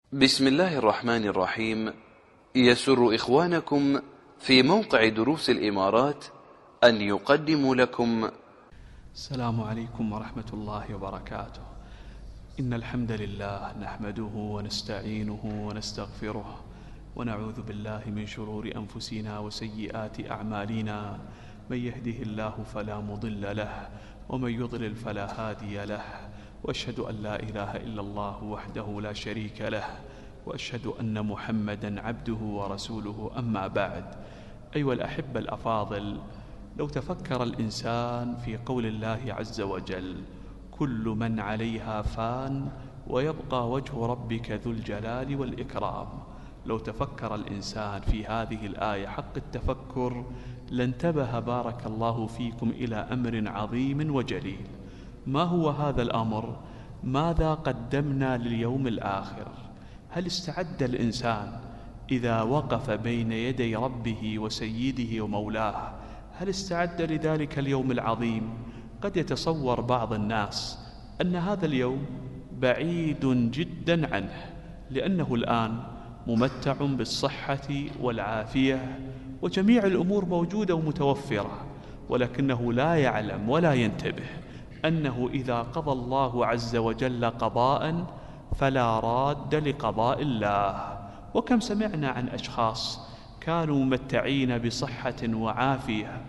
بسم الله الرحمن الرحيم. يسر إخوانكم في موقع دروس الإمارات أن يقدموا لكم السلام عليكم ورحمة الله وبركاته. إن الحمد لله نحمده ونستعينه ونستغفره ونعوذ بالله من شرور أنفسنا وسيئات أعمالنا. من يهده الله فلا مضل له ومن يضلل فلا هادي له، وأشهد أن لا إله إلا الله وحده لا شريك له، وأشهد أن محمدا عبده ورسوله. أما بعد، أيها الأحبة الأفاضل، لو تفكر الإنسان في قول الله عز وجل: كل من عليها فان ويبقى وجه ربك ذو الجلال والإكرام، لو تفكر الإنسان في هذه الآية حق التفكر لانتبه بارك الله فيكم إلى أمر عظيم وجليل. ما هو هذا الأمر؟ ماذا قدمنا لليوم الآخر؟ هل استعد الإنسان إذا وقف بين يدي ربه وسيده ومولاه؟ هل استعد لذلك اليوم العظيم؟ قد يتصور بعض الناس أن هذا اليوم بعيد جدا عنه، لأنه الآن ممتع بالصحة والعافية وجميع الأمور موجودة ومتوفرة، ولكنه لا يعلم ولا ينتبه أنه إذا قضى الله عز وجل قضاء فلا راد لقضاء الله. وكم سمعنا عن أشخاص كانوا ممتعين بصحة وعافية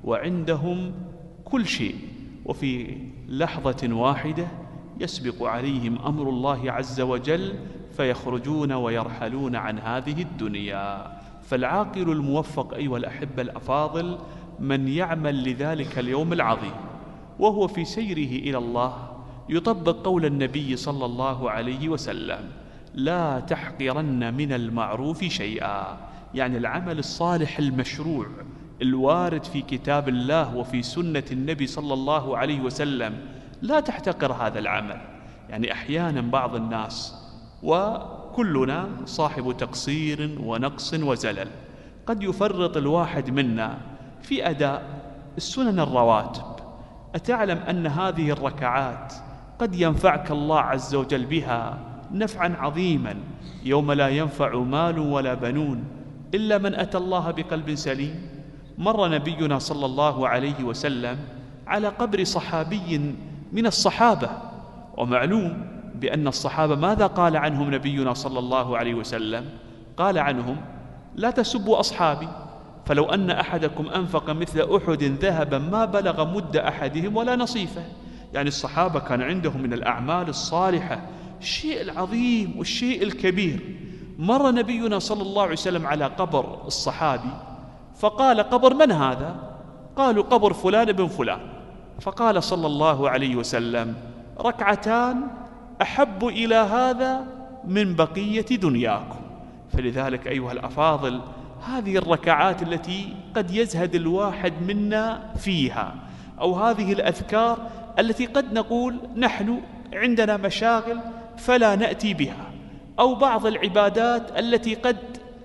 وعندهم كل شيء، وفي لحظة واحدة يسبق عليهم أمر الله عز وجل فيخرجون ويرحلون عن هذه الدنيا. فالعاقل الموفق أيها الأحبة الأفاضل من يعمل لذلك اليوم العظيم وهو في سيره إلى الله يطبق قول النبي صلى الله عليه وسلم: لا تحقرن من المعروف شيئا، يعني العمل الصالح المشروع الوارد في كتاب الله وفي سنة النبي صلى الله عليه وسلم، لا تحتقر هذا العمل. يعني أحيانا بعض الناس، وكلنا صاحب تقصير ونقص وزلل، قد يفرط الواحد منا في أداء السنن الرواتب. أتعلم أن هذه الركعات قد ينفعك الله عز وجل بها نفعا عظيما يوم لا ينفع مال ولا بنون إلا من أتى الله بقلب سليم؟ مر نبينا صلى الله عليه وسلم على قبر صحابي من الصحابة، ومعلوم بأن الصحابة ماذا قال عنهم نبينا صلى الله عليه وسلم؟ قال عنهم: لا تسبوا أصحابي، فلو أن أحدكم أنفق مثل أحد ذهبا ما بلغ مد أحدهم ولا نصيفه. يعني الصحابة كان عندهم من الأعمال الصالحة الشيء العظيم والشيء الكبير. مر نبينا صلى الله عليه وسلم على قبر الصحابي فقال: قبر من هذا؟ قالوا: قبر فلان بن فلان. فقال صلى الله عليه وسلم: ركعتان أحب إلى هذا من بقية دنياكم. فلذلك أيها الأفاضل، هذه الركعات التي قد يزهد الواحد منا فيها، أو هذه الأذكار التي قد نقول نحن عندنا مشاغل فلا نأتي بها، أو بعض العبادات التي قد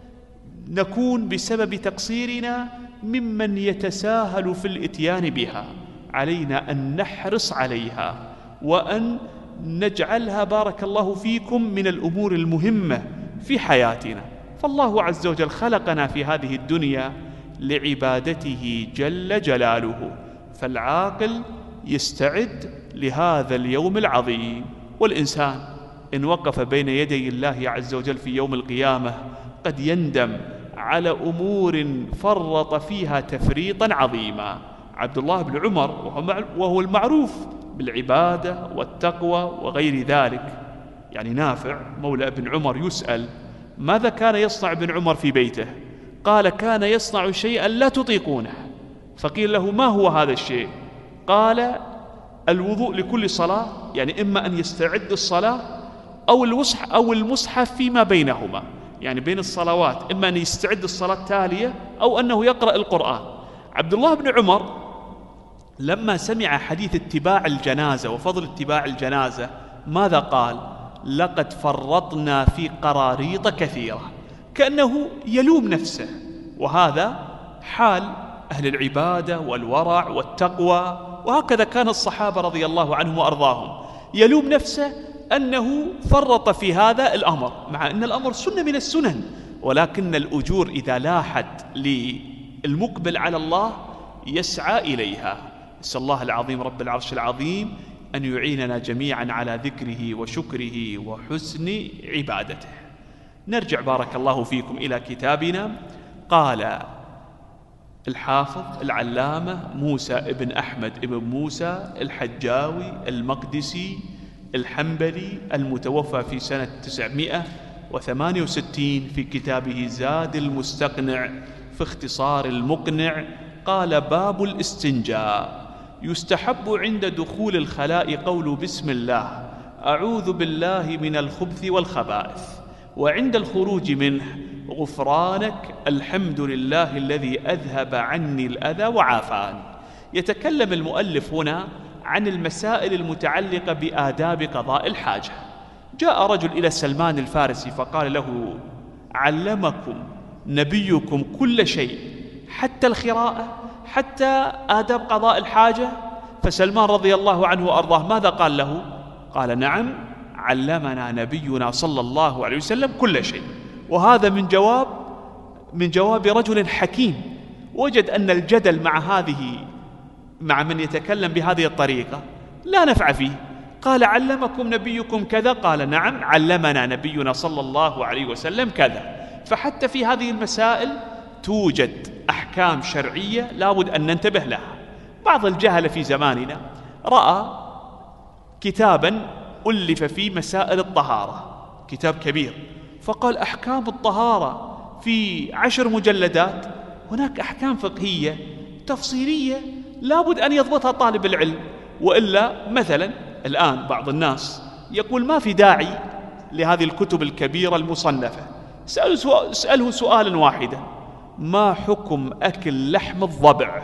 نكون بسبب تقصيرنا ممن يتساهل في الإتيان بها، علينا أن نحرص عليها وأن نجعلها بارك الله فيكم من الأمور المهمة في حياتنا. فالله عز وجل خلقنا في هذه الدنيا لعبادته جل جلاله، فالعاقل يستعد لهذا اليوم العظيم. والإنسان إن وقف بين يدي الله عز وجل في يوم القيامة قد يندم على أمور فرط فيها تفريطا عظيما. عبد الله بن عمر وهو المعروف بالعبادة والتقوى وغير ذلك، يعني نافع مولى ابن عمر يسأل: ماذا كان يصنع ابن عمر في بيته؟ قال: كان يصنع شيئا لا تطيقونه. فقيل له: ما هو هذا الشيء؟ قال: الوضوء لكل صلاة، يعني إما أن يستعد الصلاة أو المصحف فيما بينهما، يعني بين الصلوات إما أن يستعد الصلاة التالية أو أنه يقرأ القرآن. عبد الله بن عمر لما سمع حديث اتباع الجنازة وفضل اتباع الجنازة ماذا قال؟ لقد فرطنا في قراريط كثيرة، كأنه يلوم نفسه. وهذا حال أهل العبادة والورع والتقوى، وهكذا كان الصحابة رضي الله عنهم وأرضاهم، يلوم نفسه أنه فرط في هذا الأمر، مع أن الأمر سنة من السنن، ولكن الأجور إذا لاحت للمقبل على الله يسعى إليها. نسأل الله العظيم رب العرش العظيم أن يعيننا جميعا على ذكره وشكره وحسن عبادته. نرجع بارك الله فيكم إلى كتابنا. قال الحافظ العلامة موسى ابن أحمد ابن موسى الحجاوي المقدسي الحنبلي المتوفى في سنة 968 في كتابه زاد المستقنع في اختصار المقنع، قال: باب الاستنجاء. يستحب عند دخول الخلاء قول بسم الله أعوذ بالله من الخبث والخبائث، وعند الخروج منه غفرانك الحمد لله الذي أذهب عني الأذى وعافاني. يتكلم المؤلف هنا عن المسائل المتعلقة بآداب قضاء الحاجة. جاء رجل إلى سلمان الفارسي فقال له: علمكم نبيكم كل شيء حتى الخراءة، حتى آداب قضاء الحاجة؟ فسلمان رضي الله عنه وأرضاه ماذا قال له؟ قال: نعم، علمنا نبينا صلى الله عليه وسلم كل شيء. وهذا من جواب رجل حكيم وجد أن الجدل مع من يتكلم بهذه الطريقة لا نفع فيه. قال: علمكم نبيكم كذا؟ قال: نعم، علمنا نبينا صلى الله عليه وسلم كذا. فحتى في هذه المسائل توجد أحكام شرعية لابد أن ننتبه لها. بعض الجهل في زماننا رأى كتابا ألف فيه مسائل الطهارة، كتاب كبير، فقال: أحكام الطهارة في 10 مجلدات. هناك أحكام فقهية تفصيلية لابد أن يضبطها طالب العلم، وإلا مثلا الآن بعض الناس يقول ما في داعي لهذه الكتب الكبيرة المصنفة. اسأله سؤالا واحدا: ما حكم أكل لحم الضبع؟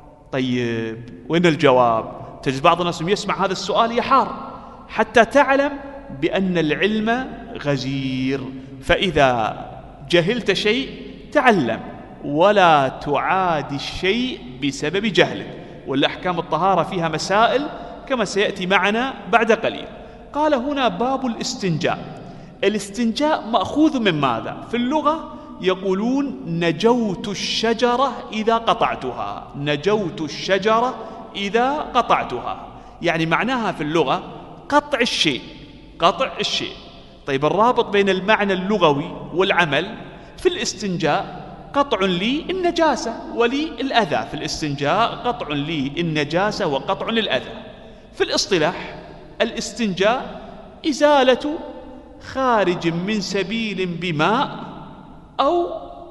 طيب وين الجواب؟ تجد بعض الناس يسمع هذا السؤال يحار، حتى تعلم بأن العلم غزير. فإذا جهلت شيء تعلم، ولا تعادي الشيء بسبب جهلك. والأحكام الطهارة فيها مسائل كما سيأتي معنا بعد قليل. قال هنا: باب الاستنجاء. الاستنجاء مأخوذ من ماذا؟ في اللغة يقولون: نجوت الشجرة إذا قطعتها. نجوت الشجرة إذا قطعتها، يعني معناها في اللغة قطع الشيء، قطع الشيء. طيب الرابط بين المعنى اللغوي والعمل في الاستنجاء: قطع لي النجاسة ولي الأذى. في الاستنجاء قطع لي النجاسة وقطع للأذى. في الاصطلاح الاستنجاء إزالة خارج من سبيل بماء أو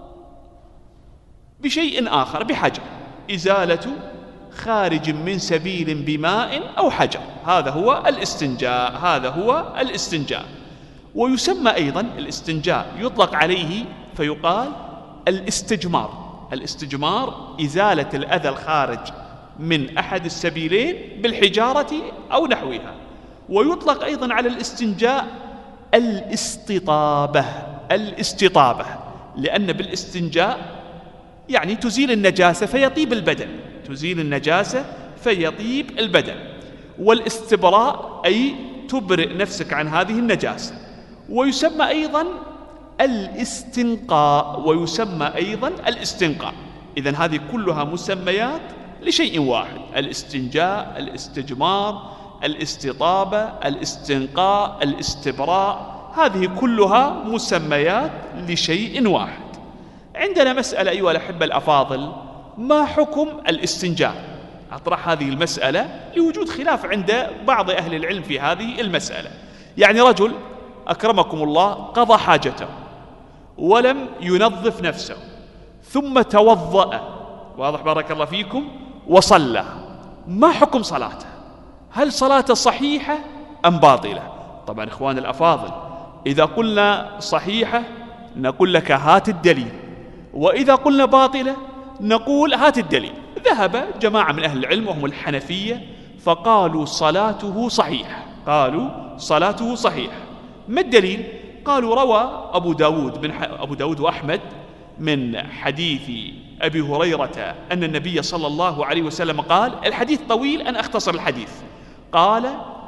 بشيء آخر، بحجر. إزالة خارج من سبيل بماء أو حجر، هذا هو الاستنجاء، هذا هو الاستنجاء. ويسمى أيضا الاستنجاء يطلق عليه فيقال الاستجمار. الاستجمار إزالة الأذى الخارج من أحد السبيلين بالحجارة أو نحوها. ويطلق أيضا على الاستنجاء الاستطابة. الاستطابة لأن بالاستنجاء يعني تزيل النجاسة فيطيب البدن، تزيل النجاسة فيطيب البدن. والاستبراء أي تبرئ نفسك عن هذه النجاسة. ويسمى أيضا الاستنقاء، ويسمى أيضا الاستنقاء. إذن هذه كلها مسميات لشيء واحد: الاستنجاء، الاستجمار، الاستطابة، الاستنقاء، الاستبراء، هذه كلها مسميات لشيء واحد. عندنا مسألة أيها الأحبة الأفاضل: ما حكم الاستنجاء؟ أطرح هذه المسألة لوجود خلاف عند بعض أهل العلم في هذه المسألة. يعني رجل أكرمكم الله قضى حاجته ولم ينظف نفسه ثم توضأ، واضح بارك الله فيكم، وصلى، ما حكم صلاته؟ هل صلاته صحيحة أم باطلة؟ طبعا إخوان الأفاضل، إذا قلنا صحيحة نقول لك هات الدليل، وإذا قلنا باطلة نقول هات الدليل. ذهب جماعة من أهل العلم وهم الحنفية فقالوا صلاته صحيحة، قالوا صلاته صحيحة. ما الدليل؟ قالوا روى أبو داود وأحمد من حديث أبي هريرة أن النبي صلى الله عليه وسلم قال، الحديث طويل أنا أختصر الحديث، قال: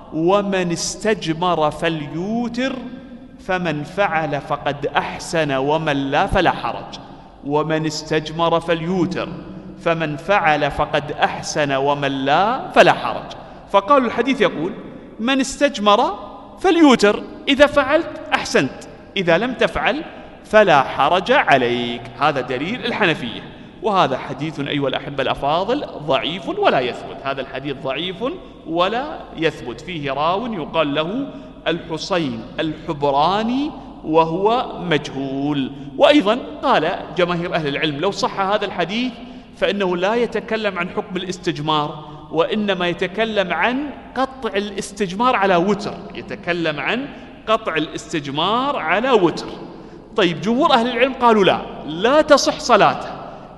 ومن استجمر فليوتر فمن فعل فقد أحسن ومن لا فلا حرج. ومن استجمر فليوتر فمن فعل فقد أحسن ومن لا فلا حرج. فقالوا الحديث يقول من استجمر فليوتر، إذا فعلت أحسنت، إذا لم تفعل فلا حرج عليك. هذا دليل الحنفية. وهذا حديث أيها الأحبة الأفاضل ضعيف ولا يثبت. هذا الحديث ضعيف ولا يثبت، فيه راو يقال له الحسين الحبراني وهو مجهول. وأيضا قال جماهير أهل العلم لو صح هذا الحديث فإنه لا يتكلم عن حكم الاستجمار، وإنما يتكلم عن قطع الاستجمار على وتر، يتكلم عن قطع الاستجمار على وتر. طيب جمهور أهل العلم قالوا لا تصح صلاته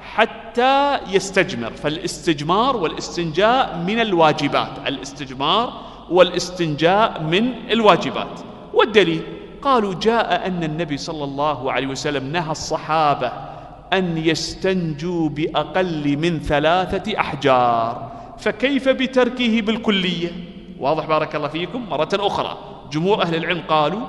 حتى يستجمر، فالاستجمار والاستنجاء من الواجبات، الاستجمار والاستنجاء من الواجبات. والدليل قالوا جاء أن النبي صلى الله عليه وسلم نهى الصحابة أن يستنجوا بأقل من 3 أحجار، فكيف بتركه بالكلية؟ واضح بارك الله فيكم. مرة أخرى جمهور أهل العلم قالوا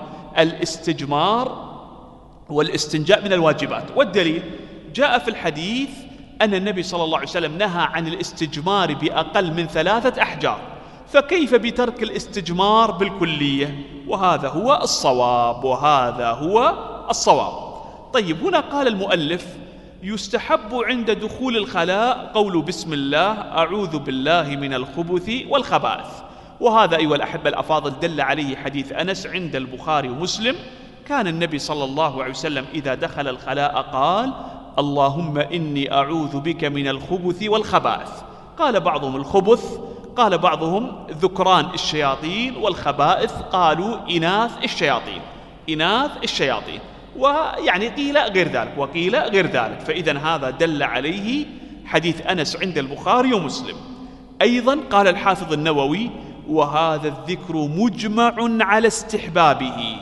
الاستجمار والاستنجاء من الواجبات. والدليل جاء في الحديث أن النبي صلى الله عليه وسلم نهى عن الاستجمار بأقل من 3 أحجار، فكيف بترك الاستجمار بالكلية؟ وهذا هو الصواب، وهذا هو الصواب. طيب هنا قال المؤلف يستحب عند دخول الخلاء قول بسم الله أعوذ بالله من الخبث والخبائث. وهذا أيها الأحبة الأفاضل دل عليه حديث أنس عند البخاري ومسلم. كان النبي صلى الله عليه وسلم إذا دخل الخلاء قال اللهم إني أعوذ بك من الخبث والخبائث. قال بعضهم الخبث، قال بعضهم ذكران الشياطين، والخبائث قالوا إناث الشياطين، إناث الشياطين. ويعني قيل غير ذلك وقيل غير ذلك. فإذا هذا دل عليه حديث أنس عند البخاري ومسلم. أيضا قال الحافظ النووي وهذا الذكر مجمع على استحبابه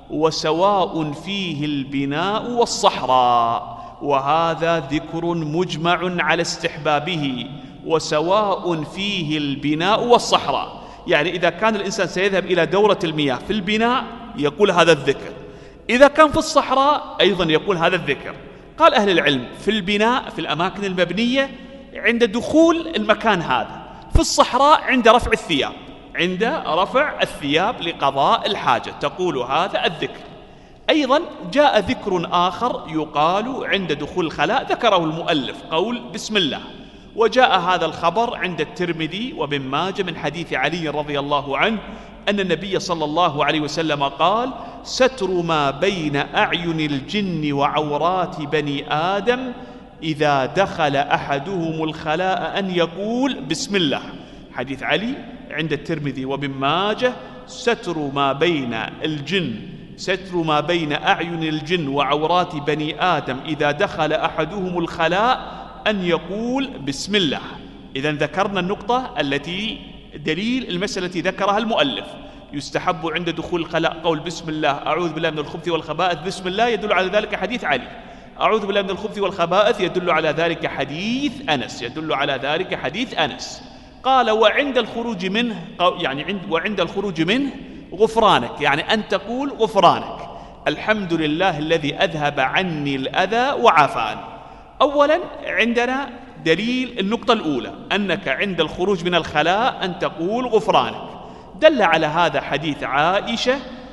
وسواء فيه البناء والصحراء. وهذا ذكر مجمع على استحبابه وسواء فيه البناء والصحراء، يعني إذا كان الإنسان سيذهب إلى دورة المياه في البناء يقول هذا الذكر، إذا كان في الصحراء أيضا يقول هذا الذكر. قال أهل العلم في البناء في الأماكن المبنية عند دخول المكان هذا، في الصحراء عند رفع الثياب، عند رفع الثياب لقضاء الحاجة تقول هذا الذكر. أيضا جاء ذكر آخر يقال عند دخول الخلاء ذكره المؤلف قول بسم الله. وجاء هذا الخبر عند الترمذي وابن ماجه من حديث علي رضي الله عنه أن النبي صلى الله عليه وسلم قال ستر ما بين أعين الجن وعورات بني آدم إذا دخل أحدهم الخلاء أن يقول بسم الله. حديث علي عند الترمذي وابن ماجه ستر ما بين الجن، ستر ما بين أعين الجن وعورات بني آدم إذا دخل أحدهم الخلاء أن يقول بسم الله. إذن ذكرنا النقطة التي دليل المسألة التي ذكرها المؤلف، يستحب عند دخول الخلاء قول بسم الله أعوذ بالله من الخبث والخبائث. بسم الله يدل على ذلك حديث علي، أعوذ بالله من الخبث والخبائث يدل على ذلك حديث أنس، يدل على ذلك حديث أنس. قال وعند الخروج منه، يعني وعند الخروج منه غفرانك، يعني أن تقول غفرانك الحمد لله الذي أذهب عني الأذى وعافاني. أولا عندنا دليل النقطة الأولى أنك عند الخروج من الخلاء أن تقول غفرانك، دل على هذا حديث عائشة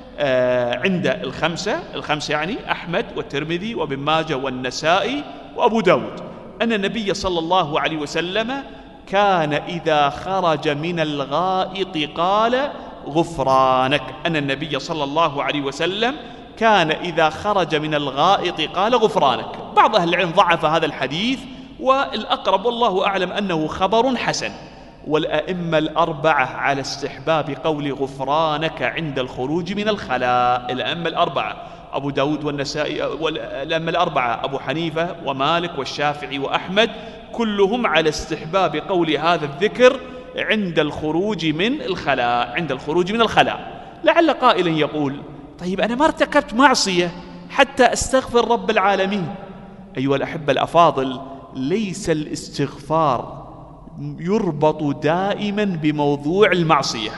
عند الخمسة يعني أحمد والترمذي وابن ماجه والنسائي وأبو داود أن النبي صلى الله عليه وسلم كان إذا خرج من الغائط قال غفرانك. أن النبي صلى الله عليه وسلم كان إذا خرج من الغائط قال غفرانك. بعض أهل العلم ضعف هذا الحديث، والأقرب والله أعلم أنه خبر حسن. والأئمة الأربعة على استحباب قول غفرانك عند الخروج من الخلاء، الأئمة الأربعة أبو داود والنسائي، والأئمة الأربعة أبو حنيفة ومالك والشافعي وأحمد كلهم على استحباب قول هذا الذكر عند الخروج من الخلاء، عند الخروج من الخلاء. لعل قائل يقول طيب أنا ما ارتكبت معصية حتى أستغفر رب العالمين. أيها الأحبة الأفاضل، ليس الاستغفار يربط دائما بموضوع المعصية،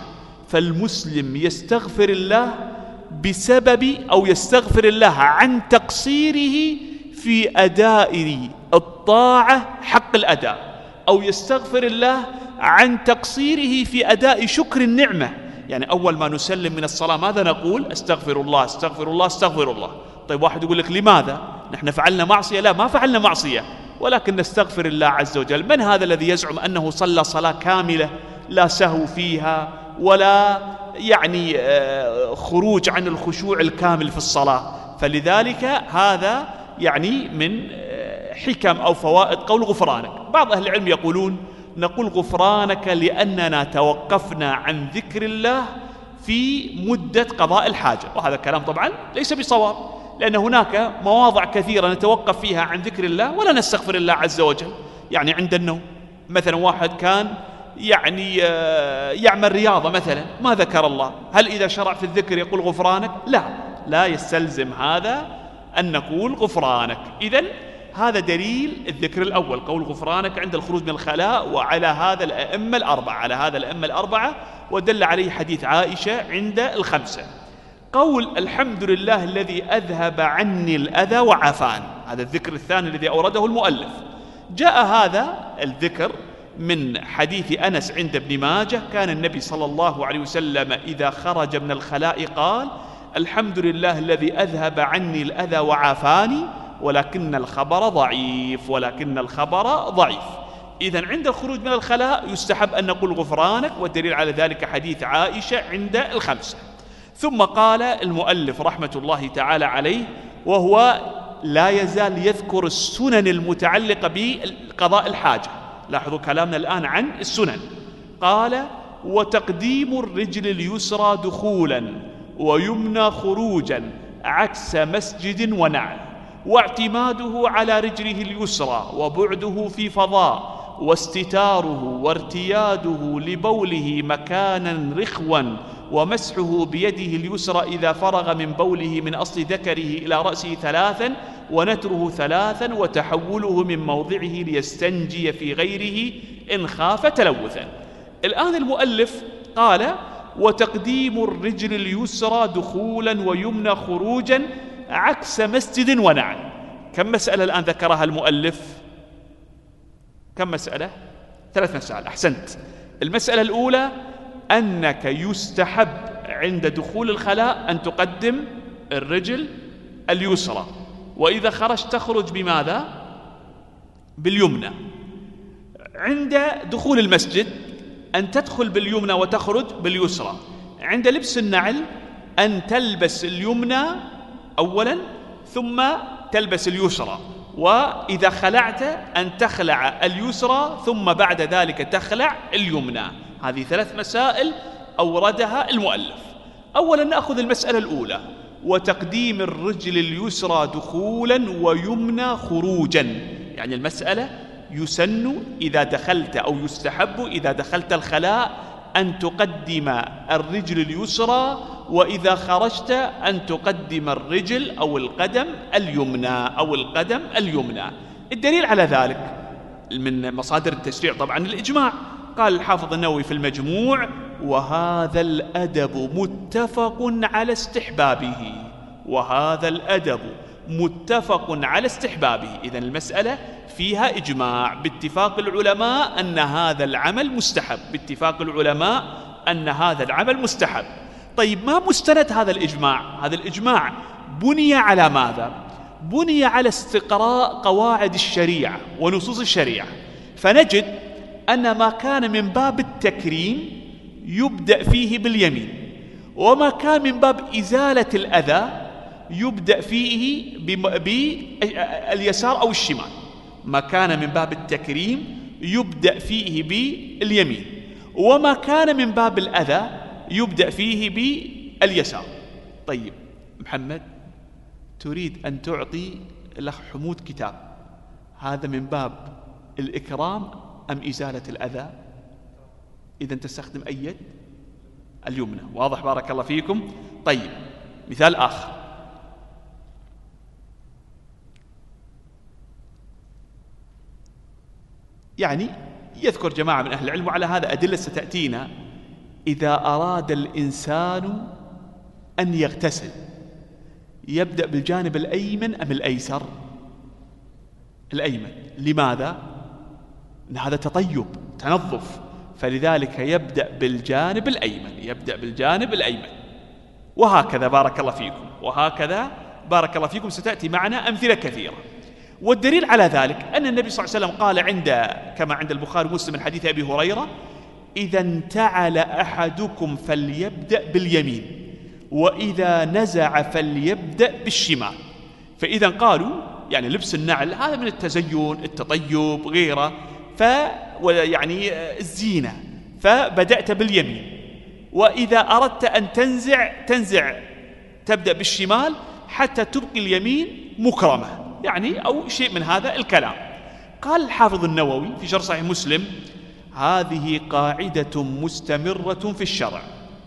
فالمسلم يستغفر الله بسبب أو يستغفر الله عن تقصيره في أداء الطاعة حق الأداء، أو يستغفر الله عن تقصيره في أداء شكر النعمة. يعني أول ما نسلم من الصلاة ماذا نقول؟ أستغفر الله أستغفر الله أستغفر الله. طيب واحد يقول لك لماذا؟ نحن فعلنا معصية؟ لا، ما فعلنا معصية، ولكن نستغفر الله عز وجل. من هذا الذي يزعم أنه صلى صلاة كاملة لا سهو فيها ولا يعني خروج عن الخشوع الكامل في الصلاة؟ فلذلك هذا يعني من حكم أو فوائد قول غفرانك. بعض أهل العلم يقولون نقول غفرانك لأننا توقفنا عن ذكر الله في مدة قضاء الحاجة، وهذا الكلام طبعا ليس بصواب، لأن هناك مواضع كثيرة نتوقف فيها عن ذكر الله ولا نستغفر الله عز وجل. يعني عند النوم مثلا، واحد كان يعني يعمل رياضة مثلا ما ذكر الله، هل إذا شرع في الذكر يقول غفرانك؟ لا يستلزم هذا أن نقول غفرانك. إذن هذا دليل الذكر الأول، قول غفرانك عند الخروج من الخلاء، وعلى هذا الأئمة الأربعة، ودل عليه حديث عائشة عند الخمسة. قول الحمد لله الذي أذهب عني الأذى وعافان، هذا الذكر الثاني الذي أورده المؤلف. جاء هذا الذكر من حديث أنس عند ابن ماجه، كان النبي صلى الله عليه وسلم إذا خرج من الخلاء قال الحمد لله الذي أذهب عني الأذى وعافاني، ولكن الخبر ضعيف. إذن عند الخروج من الخلاء يستحب أن نقول غفرانك، والدليل على ذلك حديث عائشة عند الخمسة. ثم قال المؤلف رحمة الله تعالى عليه، وهو لا يزال يذكر السنن المتعلقة بقضاء الحاجة. لاحظوا كلامنا الآن عن السنن. قال وتقديم الرجل اليسرى دخولا ويمنى خروجا عكس مسجد ونعل، واعتماده على رجله اليسرى وبعده في فضاء، واستتاره وارتياده لبوله مكانا رخوا، ومسحه بيده اليسرى إذا فرغ من بوله من أصل ذكره إلى رأسه 3، ونتره 3، وتحوله من موضعه ليستنجي في غيره إن خاف تلوثا. الآن المؤلف قال وتقديم الرجل اليسرى دخولا ويمنى خروجا عكس مسجد ونعل. كم مسألة الآن ذكرها المؤلف؟ كم مسألة؟ 3 مسائل. أحسنت. المسألة الأولى أنك يستحب عند دخول الخلاء أن تقدم الرجل اليسرى، وإذا خرجت تخرج بماذا؟ باليمنى. عند دخول المسجد أن تدخل باليمنى وتخرج باليسرى. عند لبس النعل أن تلبس اليمنى أولا ثم تلبس اليسرى، وإذا خلعت أن تخلع اليسرى ثم بعد ذلك تخلع اليمنى. هذه 3 مسائل أوردها المؤلف. أولا نأخذ المسألة الأولى، وتقديم الرجل اليسرى دخولا ويمنى خروجا. يعني المسألة يسن إذا دخلت أو يستحب إذا دخلت الخلاء أن تقدم الرجل اليسرى، وإذا خرجت أن تقدم الرجل أو القدم اليمنى الدليل على ذلك من مصادر التشريع طبعا الإجماع. قال الحافظ النووي في المجموع وهذا الأدب متفق على استحبابه. إذن المسألة فيها إجماع باتفاق العلماء أن هذا العمل مستحب. طيب ما مستند هذا الإجماع؟ هذا الإجماع بني على ماذا؟ بني على استقراء قواعد الشريعة ونصوص الشريعة، فنجد أن ما كان من باب التكريم يبدأ فيه باليمين، وما كان من باب إزالة الأذى يبدأ فيه باليسار أو الشمال. ما كان من باب التكريم يبدأ فيه باليمين، وما كان من باب الأذى يبدأ فيه باليسار. طيب محمد، تريد أن تعطي الأخ حمود كتاب، هذا من باب الإكرام أم إزالة الأذى؟ إذا تستخدم أي يد؟ اليمنى. واضح؟ بارك الله فيكم. طيب مثال آخر، يعني يذكر جماعة من أهل العلم، وعلى هذا أدلة ستأتينا، إذا أراد الإنسان أن يغتسل يبدأ بالجانب الأيمن أم الأيسر؟ الأيمن. لماذا؟ إن هذا تطيب تنظف، فلذلك يبدأ بالجانب الأيمن. وهكذا بارك الله فيكم ستأتي معنا أمثلة كثيرة. والدليل على ذلك أن النبي صلى الله عليه وسلم قال كما عند البخاري ومسلم من حديث أبي هريرة: إذا انتعل أحدكم فليبدأ باليمين، وإذا نزع فليبدأ بالشمال. فإذا قالوا يعني لبس النعل هذا من التزين، التطيب، غيره، يعني الزينة، فبدأت باليمين. وإذا أردت أن تنزع تبدأ بالشمال حتى تبقي اليمين مكرمة، يعني أو شيء من هذا الكلام. قال الحافظ النووي في شرح صحيح مسلم: هذه قاعدة مستمرة في الشرع،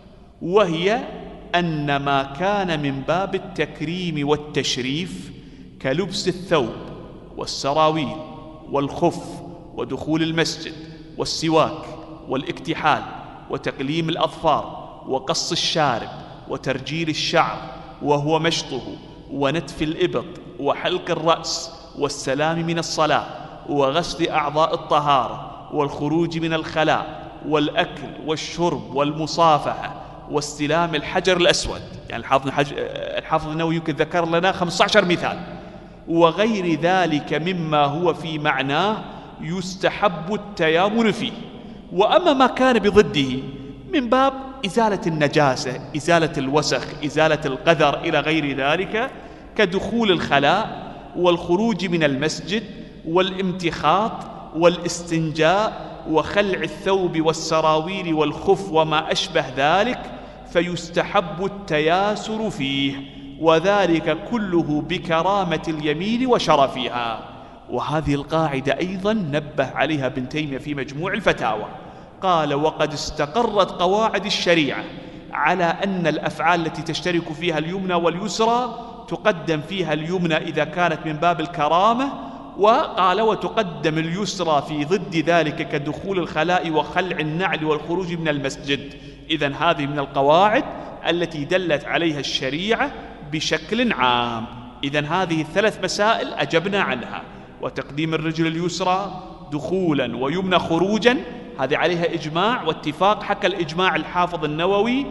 وهي أن ما كان من باب التكريم والتشريف كلبس الثوب والسراويل والخف ودخول المسجد والسواك والاكتحال وتقليم الأظفار وقص الشارب وترجيل الشعر وهو مشطه ونتف الإبط وحلق الرأس والسلام من الصلاة وغسل أعضاء الطهارة والخروج من الخلاء والأكل والشرب والمصافحة واستلام الحجر الأسود. يعني الحافظ النووي يمكن ذكر لنا 15 مثال، وغير ذلك مما هو في معناه يستحب التيامن فيه. وأما ما كان بضده من باب إزالة النجاسة، إزالة الوسخ، إزالة القذر إلى غير ذلك، كدخول الخلاء والخروج من المسجد والامتخاط والاستنجاء وخلع الثوب والسراويل والخف وما أشبه ذلك، فيستحب التياسر فيه، وذلك كله بكرامة اليمين وشرفها. وهذه القاعدة أيضا نبه عليها ابن تيمية في مجموع الفتاوى، قال: وقد استقرت قواعد الشريعة على أن الأفعال التي تشترك فيها اليمنى واليسرى تقدم فيها اليمنى إذا كانت من باب الكرامة، وقال: وتقدم اليسرى في ضد ذلك كدخول الخلاء وخلع النعل والخروج من المسجد. إذن هذه من القواعد التي دلت عليها الشريعة بشكل عام. إذن هذه الثلاث مسائل أجبنا عنها: وتقديم الرجل اليسرى دخولا ويمنى خروجا، هذه عليها إجماع واتفاق، حكى الإجماع الحافظ النووي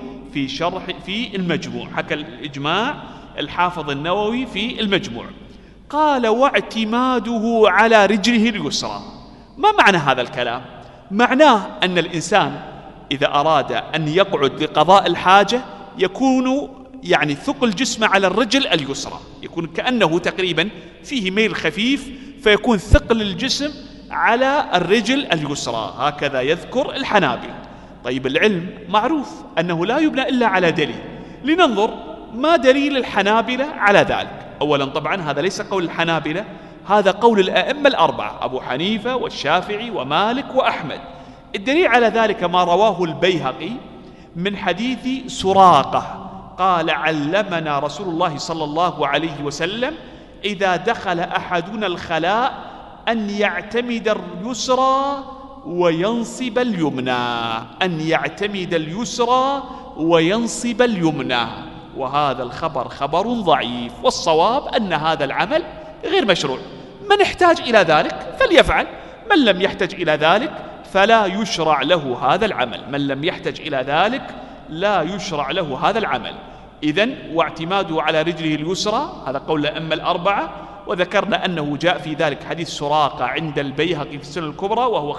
في المجموع، حكى الإجماع الحافظ النووي في المجموع. قال: واعتماده على رجله اليسرى. ما معنى هذا الكلام؟ معناه أن الإنسان إذا أراد أن يقعد لقضاء الحاجة يكون يعني ثقل جسمه على الرجل اليسرى، يكون كأنه تقريبا فيه ميل خفيف، فيكون ثقل الجسم على الرجل اليسرى، هكذا يذكر الحنابلة. طيب العلم معروف أنه لا يبنى إلا على دليل، لننظر ما دليل الحنابلة على ذلك. أولا طبعا هذا ليس قول الحنابلة، هذا قول الأئمة الأربعة: أبو حنيفة والشافعي ومالك وأحمد. الدليل على ذلك ما رواه البيهقي من حديث سراقة قال: علمنا رسول الله صلى الله عليه وسلم إذا دخل أحدنا الخلاء أن يعتمد اليسرى وينصب اليمنى، أن يعتمد اليسرى وينصب اليمنى. وهذا الخبر خبر ضعيف، والصواب أن هذا العمل غير مشروع. من احتاج إلى ذلك فليفعل، من لم يحتج إلى ذلك فلا يشرع له هذا العمل، من لم يحتج إلى ذلك لا يشرع له هذا العمل. إذن واعتماده على رجله اليسرى هذا قول الأئمة الأربعة، وذكرنا أنه جاء في ذلك حديث سراقة عند البيهقي في السنن الكبرى، وهو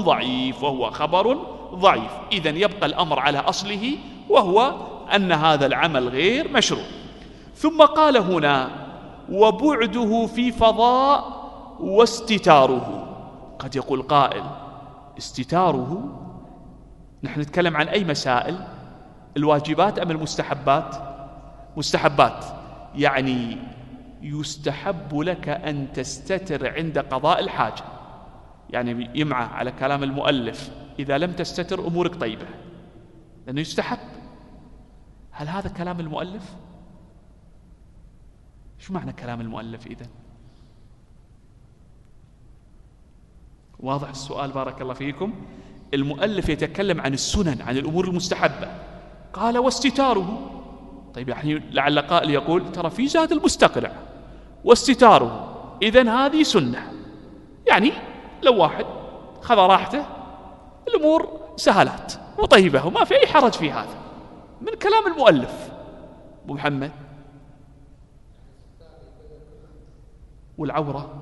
خبر ضعيف. إذن يبقى الأمر على أصله، وهو أن هذا العمل غير مشروع. ثم قال هنا: وبعده في فضاء واستتاره. قد يقول قائل: استتاره، نحن نتكلم عن أي مسائل؟ الواجبات أم المستحبات؟ مستحبات، يعني يستحب لك أن تستتر عند قضاء الحاجة، يعني يمعى على كلام المؤلف: إذا لم تستتر أمورك طيبة، لأنه يستحب. هل هذا كلام المؤلف؟ شو معنى كلام المؤلف إذن؟ واضح السؤال بارك الله فيكم. المؤلف يتكلم عن السنن، عن الأمور المستحبة، قال واستتاره. طيب يعني لعل قائل يقول ترى في زاد المستقنع واستتاره، إذن هذه سنة. يعني لو واحد خذ راحته الأمور سهلات وطيبة وما في أي حرج في هذا، من كلام المؤلف. أبو محمد، والعورة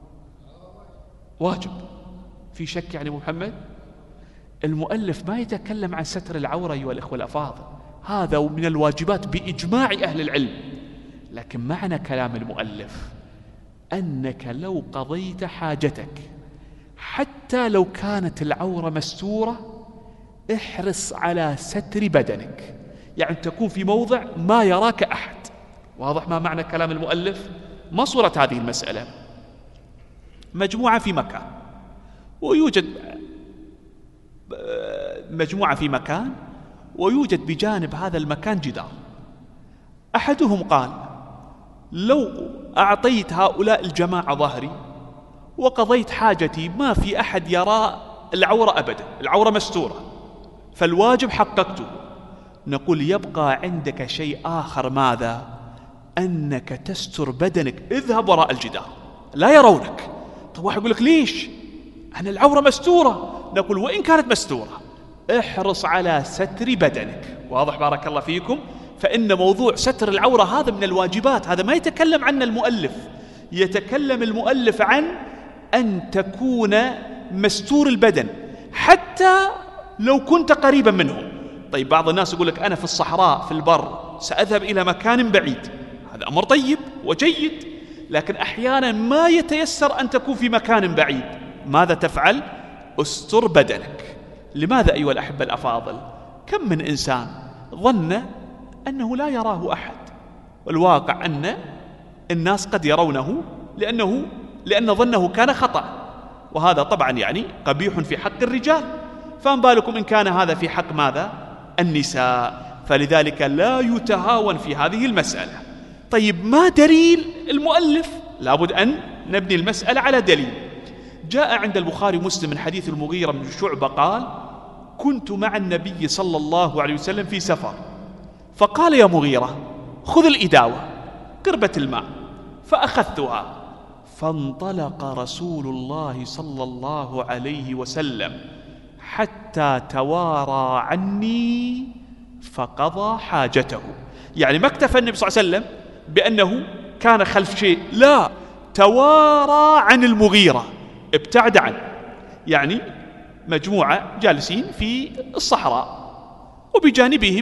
واجب، في شك يعني أبو محمد؟ المؤلف ما يتكلم عن ستر العورة أيها الإخوة الأفاضل، هذا من الواجبات بإجماع أهل العلم. لكن معنى كلام المؤلف أنك لو قضيت حاجتك حتى لو كانت العورة مستورة احرص على ستر بدنك، يعني تكون في موضع ما يراك أحد. واضح ما معنى كلام المؤلف؟ ما صورة هذه المسألة؟ مجموعة في مكان، ويوجد مجموعة في مكان ويوجد بجانب هذا المكان جدار. أحدهم قال لو أعطيت هؤلاء الجماعة ظهري وقضيت حاجتي ما في أحد يرى العورة أبدا، العورة مستورة، فالواجب حققته. نقول يبقى عندك شيء آخر، ماذا؟ أنك تستر بدنك، اذهب وراء الجدار لا يرونك. طب واحد يقول لك ليش؟ أنا العورة مستورة. نقول وإن كانت مستورة احرص على ستر بدنك. واضح بارك الله فيكم؟ فإن موضوع ستر العورة هذا من الواجبات، هذا ما يتكلم عنه المؤلف. يتكلم المؤلف عن أن تكون مستور البدن حتى لو كنت قريبا منهم. طيب بعض الناس يقول لك أنا في الصحراء في البر سأذهب إلى مكان بعيد، هذا أمر طيب وجيد، لكن أحيانا ما يتيسر أن تكون في مكان بعيد. ماذا تفعل؟ استر بدنك. لماذا أيها الأحبة الأفاضل؟ كم من إنسان ظن أنه لا يراه أحد، والواقع أن الناس قد يرونه لأن ظنه كان خطأ، وهذا طبعا يعني قبيح في حق الرجال، فما بالكم إن كان هذا في حق ماذا؟ النساء. فلذلك لا يتهاون في هذه المسألة. طيب ما دليل المؤلف؟ لابد أن نبني المسألة على دليل. جاء عند البخاري ومسلم من حديث المغيرة بن شعبة قال كنت مع النبي صلى الله عليه وسلم في سفر، فقال يا مغيرة خذ الإداوة، قربة الماء، فأخذتها، فانطلق رسول الله صلى الله عليه وسلم حتى توارى عني فقضى حاجته. يعني ما اكتفى النبي صلى الله عليه وسلم بأنه كان خلف شيء، لا، توارى عن المغيرة، ابتعد عنه. يعني مجموعة جالسين في الصحراء وبجانبهم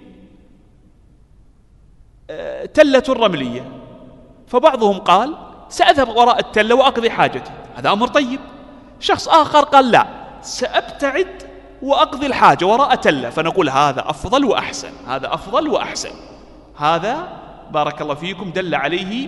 تلة رملية، فبعضهم قال سأذهب وراء التلة وأقضي حاجتي، هذا أمر طيب. شخص آخر قال لا، سأبتعد وأقضي الحاجة وراء تلة، فنقول هذا أفضل وأحسن، هذا أفضل وأحسن. هذا بارك الله فيكم دل عليه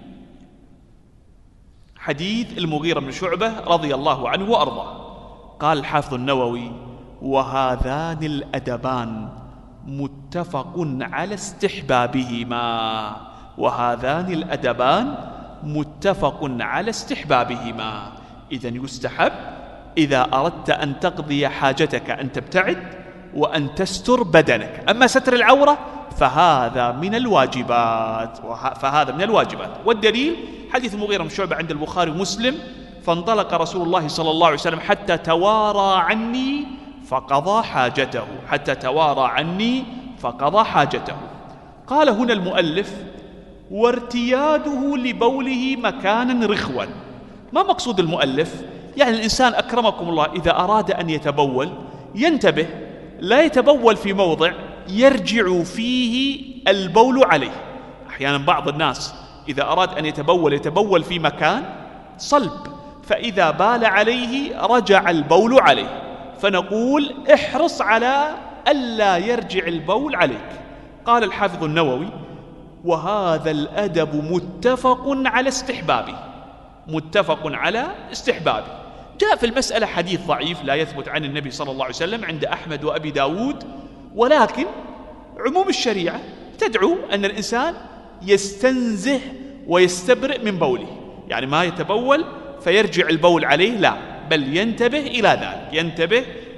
حديث المغيرة بن شعبة رضي الله عنه وأرضاه. قال الحافظ النووي وهذان الأدبان متفق على استحبابهما، وهذان الأدبان متفق على استحبابهما. إذن يستحب إذا أردت أن تقضي حاجتك أن تبتعد وأن تستر بدنك. أما ستر العورة فهذا من الواجبات، والدليل حديث المغيرة بن شعبة عند البخاري ومسلم فانطلق رسول الله صلى الله عليه وسلم حتى توارى عني فقضى حاجته، حتى توارى عني فقضى حاجته. قال هنا المؤلف وارتياده لبوله مكانا رخوا. ما مقصود المؤلف؟ يعني الإنسان أكرمكم الله إذا أراد أن يتبول ينتبه، لا يتبول في موضع يرجع فيه البول عليه. أحيانا بعض الناس إذا أراد أن يتبول في مكان صلب، فإذا بال عليه رجع البول عليه، فنقول احرص على ألا يرجع البول عليك. قال الحافظ النووي وهذا الأدب متفق على استحبابه، متفق على استحبابه. جاء في المسألة حديث ضعيف لا يثبت عن النبي صلى الله عليه وسلم عند أحمد وأبي داود، ولكن عموم الشريعة تدعو أن الإنسان يستنزه ويستبرئ من بوله، يعني ما يتبول فيرجع البول عليه، لا، بل ينتبه إلى ذلك، ينتبه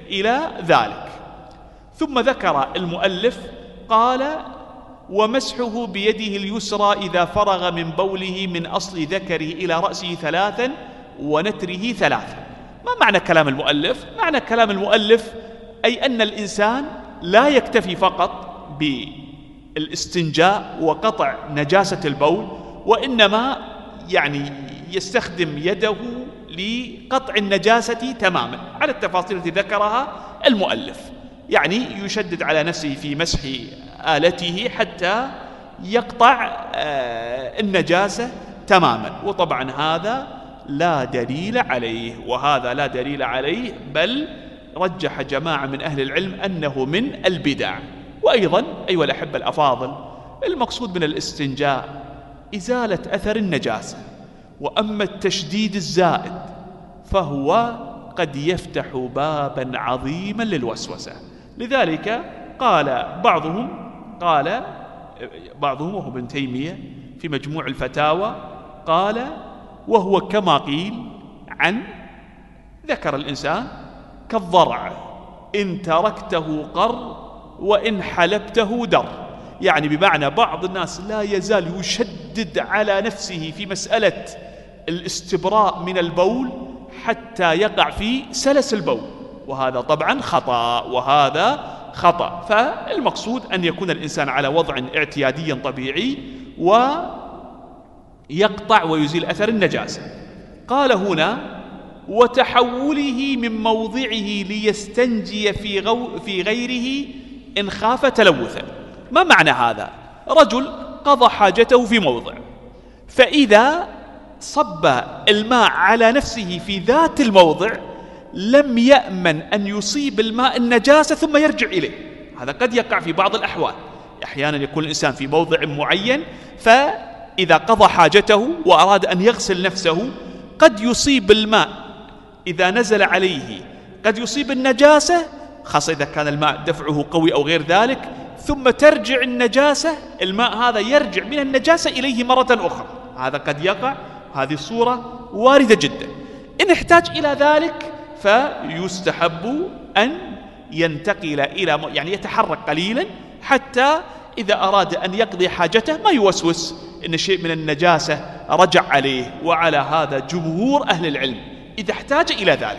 إلى ذلك. ثم ذكر المؤلف قال: ومسحه بيده اليسرى إذا فرغ من بوله من أصل ذكره إلى رأسه 3 ونتره 3. ما معنى كلام المؤلف؟ معنى كلام المؤلف أي أن الإنسان لا يكتفي فقط بالاستنجاء وقطع نجاسة البول، وإنما يعني يستخدم يده لقطع النجاسة تماما على التفاصيل التي ذكرها المؤلف. يعني يشدد على نفسه في مسح آلته حتى يقطع النجاسة تماما. وطبعا هذا لا دليل عليه، وهذا لا دليل عليه، بل رجح جماعة من أهل العلم أنه من البدع. وأيضا أيها الأحبة الأفاضل، المقصود من الاستنجاء إزالة أثر النجاسة، وأما التشديد الزائد فهو قد يفتح بابا عظيما للوسوسة. لذلك قال بعضهم وهو ابن تيمية في مجموع الفتاوى قال: وهو كما قيل عن ذكر الإنسان كالضرع، إن تركته قر وإن حلبته در. يعني بمعنى بعض الناس لا يزال يشدد على نفسه في مسألة الاستبراء من البول حتى يقع في سلس البول، وهذا طبعا خطأ، فالمقصود أن يكون الإنسان على وضع اعتيادي طبيعي ويقطع ويزيل أثر النجاسة. قال هنا: وتحوله من موضعه ليستنجي في غيره إن خاف تلوثا. ما معنى هذا؟ رجل قضى حاجته في موضع، فإذا صب الماء على نفسه في ذات الموضع لم يأمن أن يصيب الماء النجاسة ثم يرجع إليه. هذا قد يقع في بعض الأحوال. أحيانا يكون الإنسان في موضع معين، فإذا قضى حاجته وأراد أن يغسل نفسه قد يصيب الماء إذا نزل عليه، قد يصيب النجاسة، خاصة إذا كان الماء دفعه قوي أو غير ذلك، ثم ترجع النجاسة، الماء هذا يرجع من النجاسة إليه مرة أخرى. هذا قد يقع، هذه الصورة واردة جدا. إن احتاج إلى ذلك فيستحب أن ينتقل إلى يعني يتحرك قليلا حتى إذا أراد أن يقضي حاجته ما يوسوس إن شيء من النجاسة رجع عليه. وعلى هذا جمهور أهل العلم إذا احتاج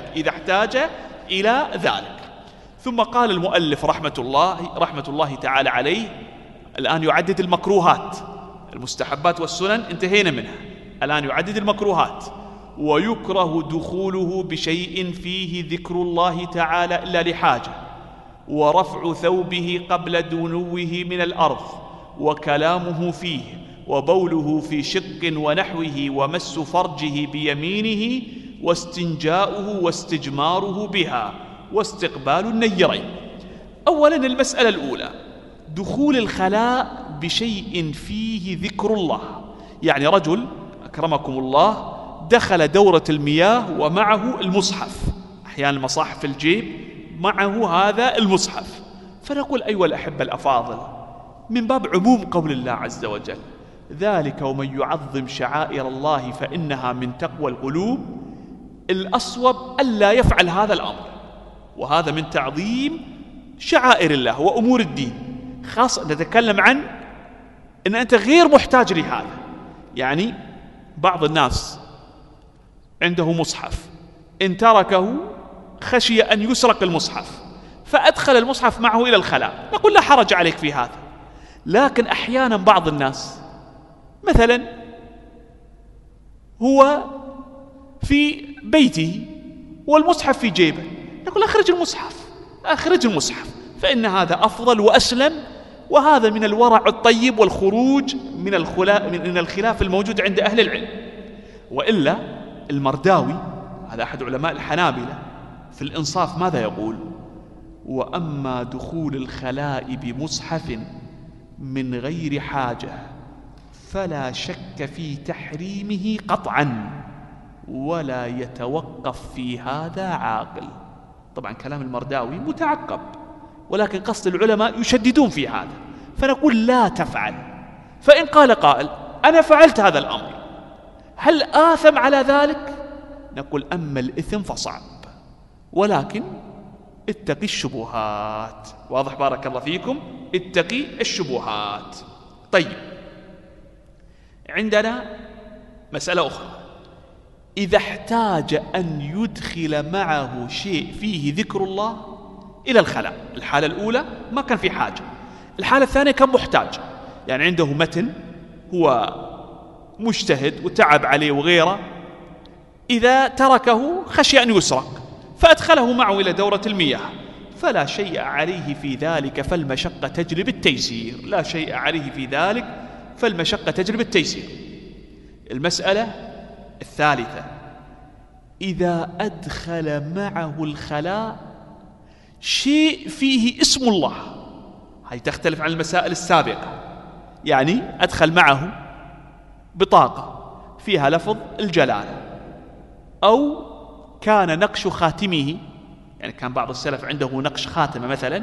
إلى ذلك. ثم قال المؤلف رحمة الله تعالى عليه، الآن يعدد المكروهات، المستحبات والسنن انتهينا منها، الآن يعدد المكروهات. ويكره دخوله بشيء فيه ذكر الله تعالى إلا لحاجة، ورفع ثوبه قبل دنوه من الأرض، وكلامه فيه، وبوله في شق ونحوه، ومس فرجه بيمينه، واستنجاؤه واستجماره بها، واستقبال النيرين. أولا المسألة الأولى، دخول الخلاء بشيء فيه ذكر الله. يعني رجل أكرمكم الله دخل دورة المياه ومعه المصحف، أحيانا المصاحف في الجيب، معه هذا المصحف، فنقول أيها الأحبة الأفاضل من باب عموم قول الله عز وجل: ذلك ومن يعظم شعائر الله فإنها من تقوى القلوب، الأصوب ألا يفعل هذا الأمر، وهذا من تعظيم شعائر الله وأمور الدين. خاصة نتكلم عن أن أنت غير محتاج لهذا. يعني بعض الناس عنده مصحف، إن تركه خشي أن يسرق المصحف فأدخل المصحف معه إلى الخلاء، نقول لا حرج عليك في هذا. لكن أحيانا بعض الناس مثلا هو في بيته والمصحف في جيبه، نقول أخرج المصحف، فإن هذا أفضل وأسلم، وهذا من الورع الطيب والخروج من الخلاف الموجود عند أهل العلم. وإلا المرداوي هذا أحد علماء الحنابلة في الإنصاف ماذا يقول؟ وأما دخول الخلاء بمصحف من غير حاجة فلا شك في تحريمه قطعا، ولا يتوقف في هذا عاقل. طبعا كلام المرداوي متعقب، ولكن قصد العلماء يشددون في هذا، فنقول لا تفعل. فإن قال قائل أنا فعلت هذا الأمر، هل آثم على ذلك؟ نقول أما الإثم فصعب، ولكن اتقي الشبهات. واضح بارك الله فيكم؟ اتقي الشبهات. طيب، عندنا مسألة أخرى. إذا احتاج أن يدخل معه شيء فيه ذكر الله إلى الخلاء، الحالة الأولى ما كان في حاجة، الحالة الثانية كان محتاج، يعني عنده متن هو مجتهد وتعب عليه وغيره، إذا تركه خشي أن يسرق فأدخله معه إلى دورة المياه، فلا شيء عليه في ذلك، فالمشقة تجلب التيسير. لا شيء عليه في ذلك، فالمشقة تجلب التيسير. المسألة الثالثة: إذا أدخل معه الخلاء شيء فيه اسم الله، هذه تختلف عن المسائل السابقة. يعني أدخل معه بطاقة فيها لفظ الجلالة، أو كان نقش خاتمه، يعني كان بعض السلف عنده نقش خاتمة مثلا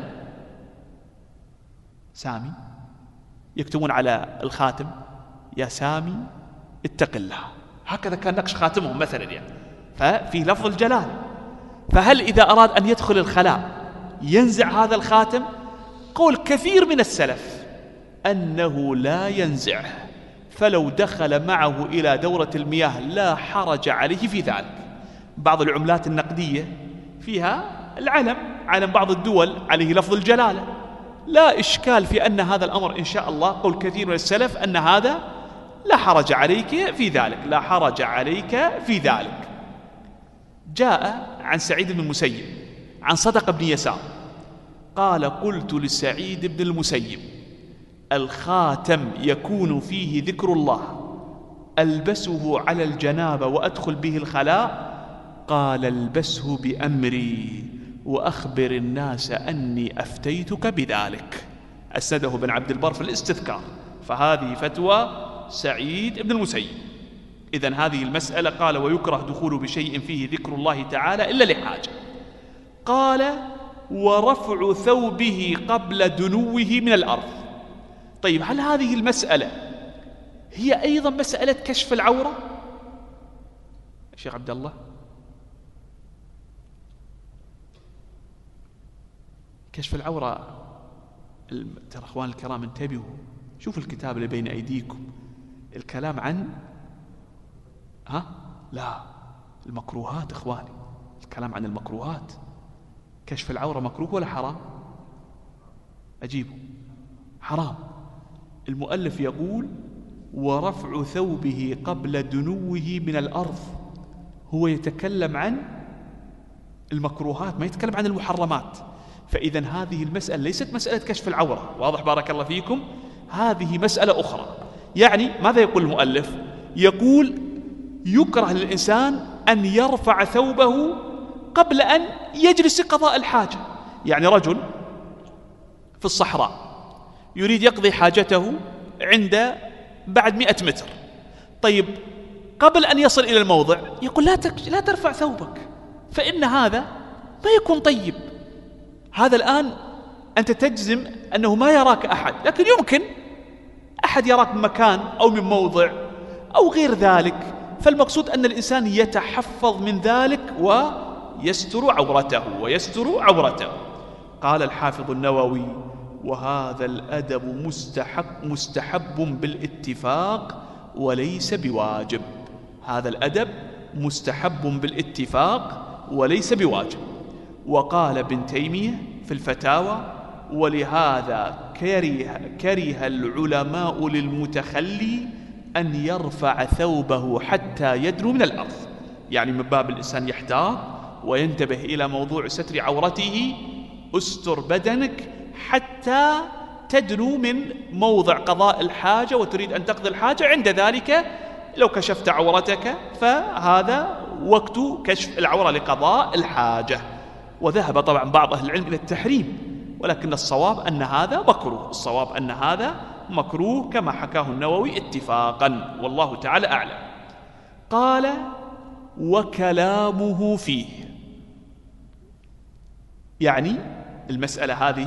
سامي، يكتبون على الخاتم يا سامي اتق الله، هكذا كان نقش خاتمهم مثلا يعني، ففي لفظ الجلال. فهل إذا أراد أن يدخل الخلاء ينزع هذا الخاتم؟ قول كثير من السلف أنه لا ينزعه، فلو دخل معه إلى دورة المياه لا حرج عليه في ذلك. بعض العملات النقدية فيها العلم، علم بعض الدول عليه لفظ الجلالة، لا إشكال في أن هذا الأمر إن شاء الله قول كثير من السلف أن هذا لا حرج عليك في ذلك، لا حرج عليك في ذلك. جاء عن سعيد بن المسيب عن صدق بن يسار قال: قلت لسعيد بن المسيب: الخاتم يكون فيه ذكر الله ألبسه على الجنابة وأدخل به الخلاء؟ قال: البسه بأمري وأخبر الناس أني أفتيتك بذلك. أسنده بن عبد البر في الاستذكار. فهذه فتوى سعيد بن المسيب. إذن هذه المسألة قال: ويكره دخول بشيء فيه ذكر الله تعالى إلا لحاجة. قال: ورفع ثوبه قبل دنوه من الأرض. طيب، هل هذه المسألة هي أيضا مسألة كشف العورة؟ شيخ عبد الله، كشف العورة، ترى أخوان الكرام انتبهوا، شوفوا الكتاب اللي بين أيديكم، الكلام عن لا المكروهات. إخواني، الكلام عن المكروهات. كشف العورة مكروه ولا حرام؟ أجيبوا، حرام. المؤلف يقول: ورفع ثوبه قبل دنوه من الأرض. هو يتكلم عن المكروهات، ما يتكلم عن المحرمات. فإذن هذه المسألة ليست مسألة كشف العورة. واضح بارك الله فيكم؟ هذه مسألة أخرى. يعني ماذا يقول المؤلف؟ يقول: يكره للإنسان أن يرفع ثوبه قبل أن يجلس قضاء الحاجة. يعني رجل في الصحراء يريد يقضي حاجته عند بعد 100 متر. طيب، قبل أن يصل إلى الموضع يقول: لا ترفع ثوبك، فإن هذا ما يكون طيب. هذا الآن أنت تجزم أنه ما يراك أحد، لكن يمكن أحد يراك من مكان أو من موضع أو غير ذلك. فالمقصود أن الإنسان يتحفظ من ذلك ويستر عورته. قال الحافظ النووي: وهذا الأدب مستحب بالاتفاق وليس بواجب. هذا الأدب مستحب بالاتفاق وليس بواجب. وقال ابن تيمية في الفتاوى: ولهذا كره العلماء للمتخلي أن يرفع ثوبه حتى يدنو من الأرض. يعني من باب الإنسان يحتاط وينتبه إلى موضوع ستر عورته. استر بدنك حتى تدنو من موضع قضاء الحاجة وتريد أن تقضي الحاجة، عند ذلك لو كشفت عورتك فهذا وقت كشف العورة لقضاء الحاجة. وذهب طبعا بعض أهل العلم إلى التحريم، ولكن الصواب أن هذا مكروه، كما حكاه النووي اتفاقا، والله تعالى أعلم. قال: وكلامه فيه. يعني المسألة هذه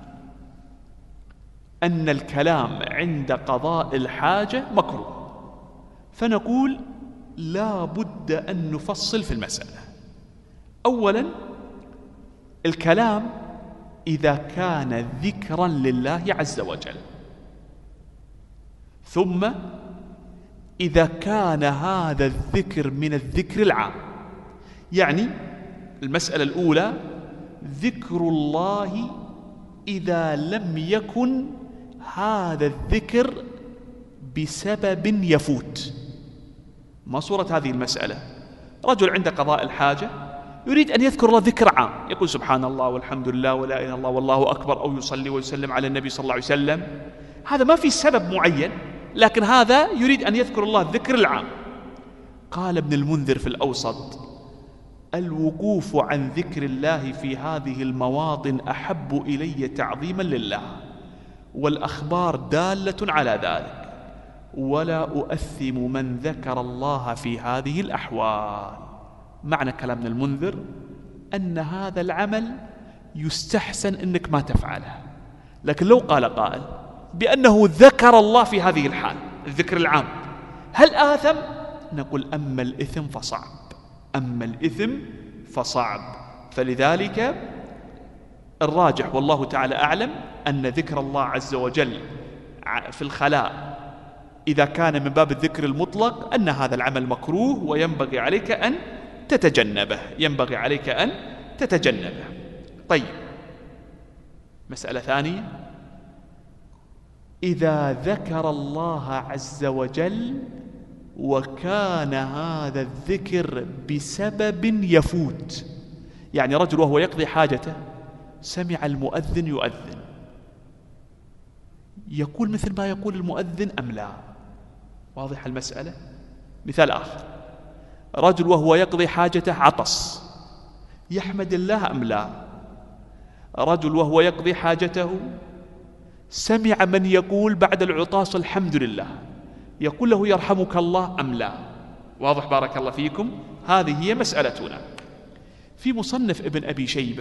أن الكلام عند قضاء الحاجة مكروه، فنقول لا بد أن نفصل في المسألة. أولا، الكلام إذا كان ذكرا لله عز وجل، ثم إذا كان هذا الذكر من الذكر العام. يعني المسألة الأولى ذكر الله إذا لم يكن هذا الذكر بسبب يفوت. ما صورة هذه المسألة؟ رجل عند قضاء الحاجة يريد أن يذكر الله ذكر عام، يقول سبحان الله والحمد لله ولا إله إلا الله والله أكبر، أو يصلي ويسلم على النبي صلى الله عليه وسلم. هذا ما في سبب معين، لكن هذا يريد أن يذكر الله الذكر العام. قال ابن المنذر في الأوسط: الوقوف عن ذكر الله في هذه المواطن أحب إلي تعظيما لله، والأخبار دالة على ذلك، ولا أؤثم من ذكر الله في هذه الأحوال. معنى كلام ابن المنذر أن هذا العمل يستحسن أنك ما تفعله، لكن لو قال قائل بأنه ذكر الله في هذه الحال الذكر العام، هل آثم؟ نقول أما الإثم فصعب، أما الإثم فصعب. فلذلك الراجح والله تعالى أعلم أن ذكر الله عز وجل في الخلاء إذا كان من باب الذكر المطلق أن هذا العمل مكروه، وينبغي عليك أن تتجنبه، ينبغي عليك أن تتجنبه. طيب، مسألة ثانية: إذا ذكر الله عز وجل وكان هذا الذكر بسبب يفوت. يعني رجل وهو يقضي حاجته سمع المؤذن يؤذن، يقول مثل ما يقول المؤذن أم لا؟ واضح المسألة؟ مثال آخر: رجل وهو يقضي حاجته عطس، يحمد الله أم لا؟ رجل وهو يقضي حاجته سمع من يقول بعد العطاس الحمد لله، يقول له يرحمك الله أم لا؟ واضح بارك الله فيكم؟ هذه هي مسألتنا. في مصنف ابن أبي شيبة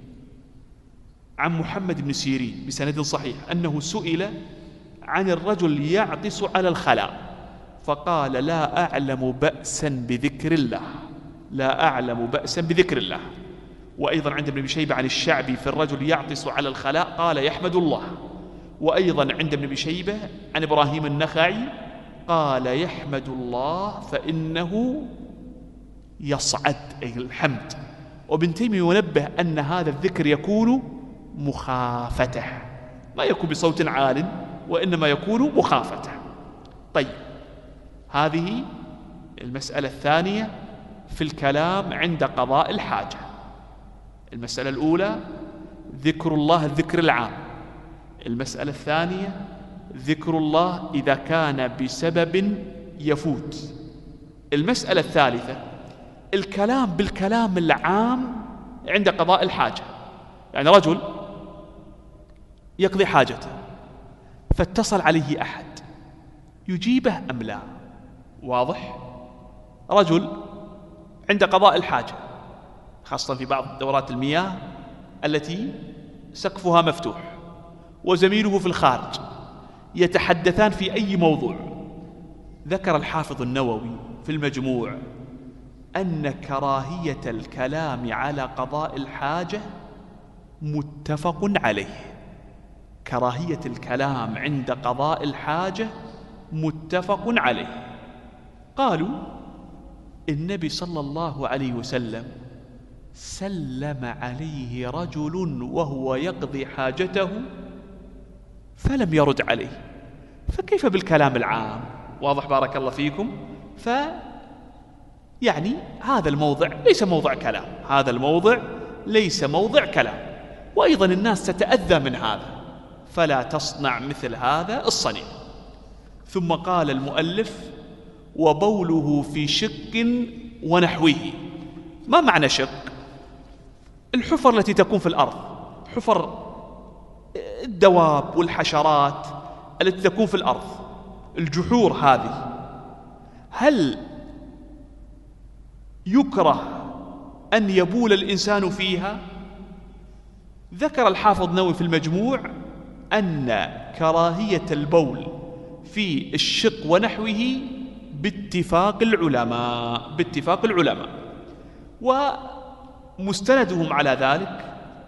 عن محمد بن سيرين بسند صحيح أنه سئل عن الرجل يعطس على الخلاء، فقال: لا أعلم بأسا بذكر الله، لا أعلم بأسا بذكر الله. وأيضا عند ابن أبي شيبة عن الشعبي في الرجل يعطس على الخلاء قال: يحمد الله. وأيضا عند ابن أبي شيبة عن إبراهيم النخعي قال: يحمد الله فإنه يصعد، أي الحمد. وابن تيمية ينبه أن هذا الذكر يكون مخافته، لا يكون بصوت عال، وإنما يكون مخافته. طيب، هذه المسألة الثانية في الكلام عند قضاء الحاجة. المسألة الأولى ذكر الله الذكر العام، المسألة الثانية ذكر الله إذا كان بسبب يفوت. المسألة الثالثة الكلام بالكلام العام عند قضاء الحاجة. يعني رجل يقضي حاجته فاتصل عليه أحد، يجيبه أم لا؟ واضح؟ رجل عند قضاء الحاجة، خاصة في بعض دورات المياه التي سقفها مفتوح، وزميله في الخارج يتحدثان في أي موضوع. ذكر الحافظ النووي في المجموع أن كراهية الكلام على قضاء الحاجة متفق عليه. كراهية الكلام عند قضاء الحاجة متفق عليه. قالوا: النبي صلى الله عليه وسلم سلم عليه رجل وهو يقضي حاجته فلم يرد عليه، فكيف بالكلام العام؟ واضح بارك الله فيكم؟ يعني هذا الموضع ليس موضع كلام، هذا الموضع ليس موضع كلام، وأيضا الناس تتأذى من هذا، فلا تصنع مثل هذا الصنيع. ثم قال المؤلف: وبوله في شق ونحوه. ما معنى شق؟ الحفر التي تكون في الأرض، حفر الدواب والحشرات التي تكون في الأرض، الجحور هذه، هل يكره أن يبول الإنسان فيها؟ ذكر الحافظ النووي في المجموع أن كراهية البول في الشق ونحوه باتفاق العلماء، ومستندهم على ذلك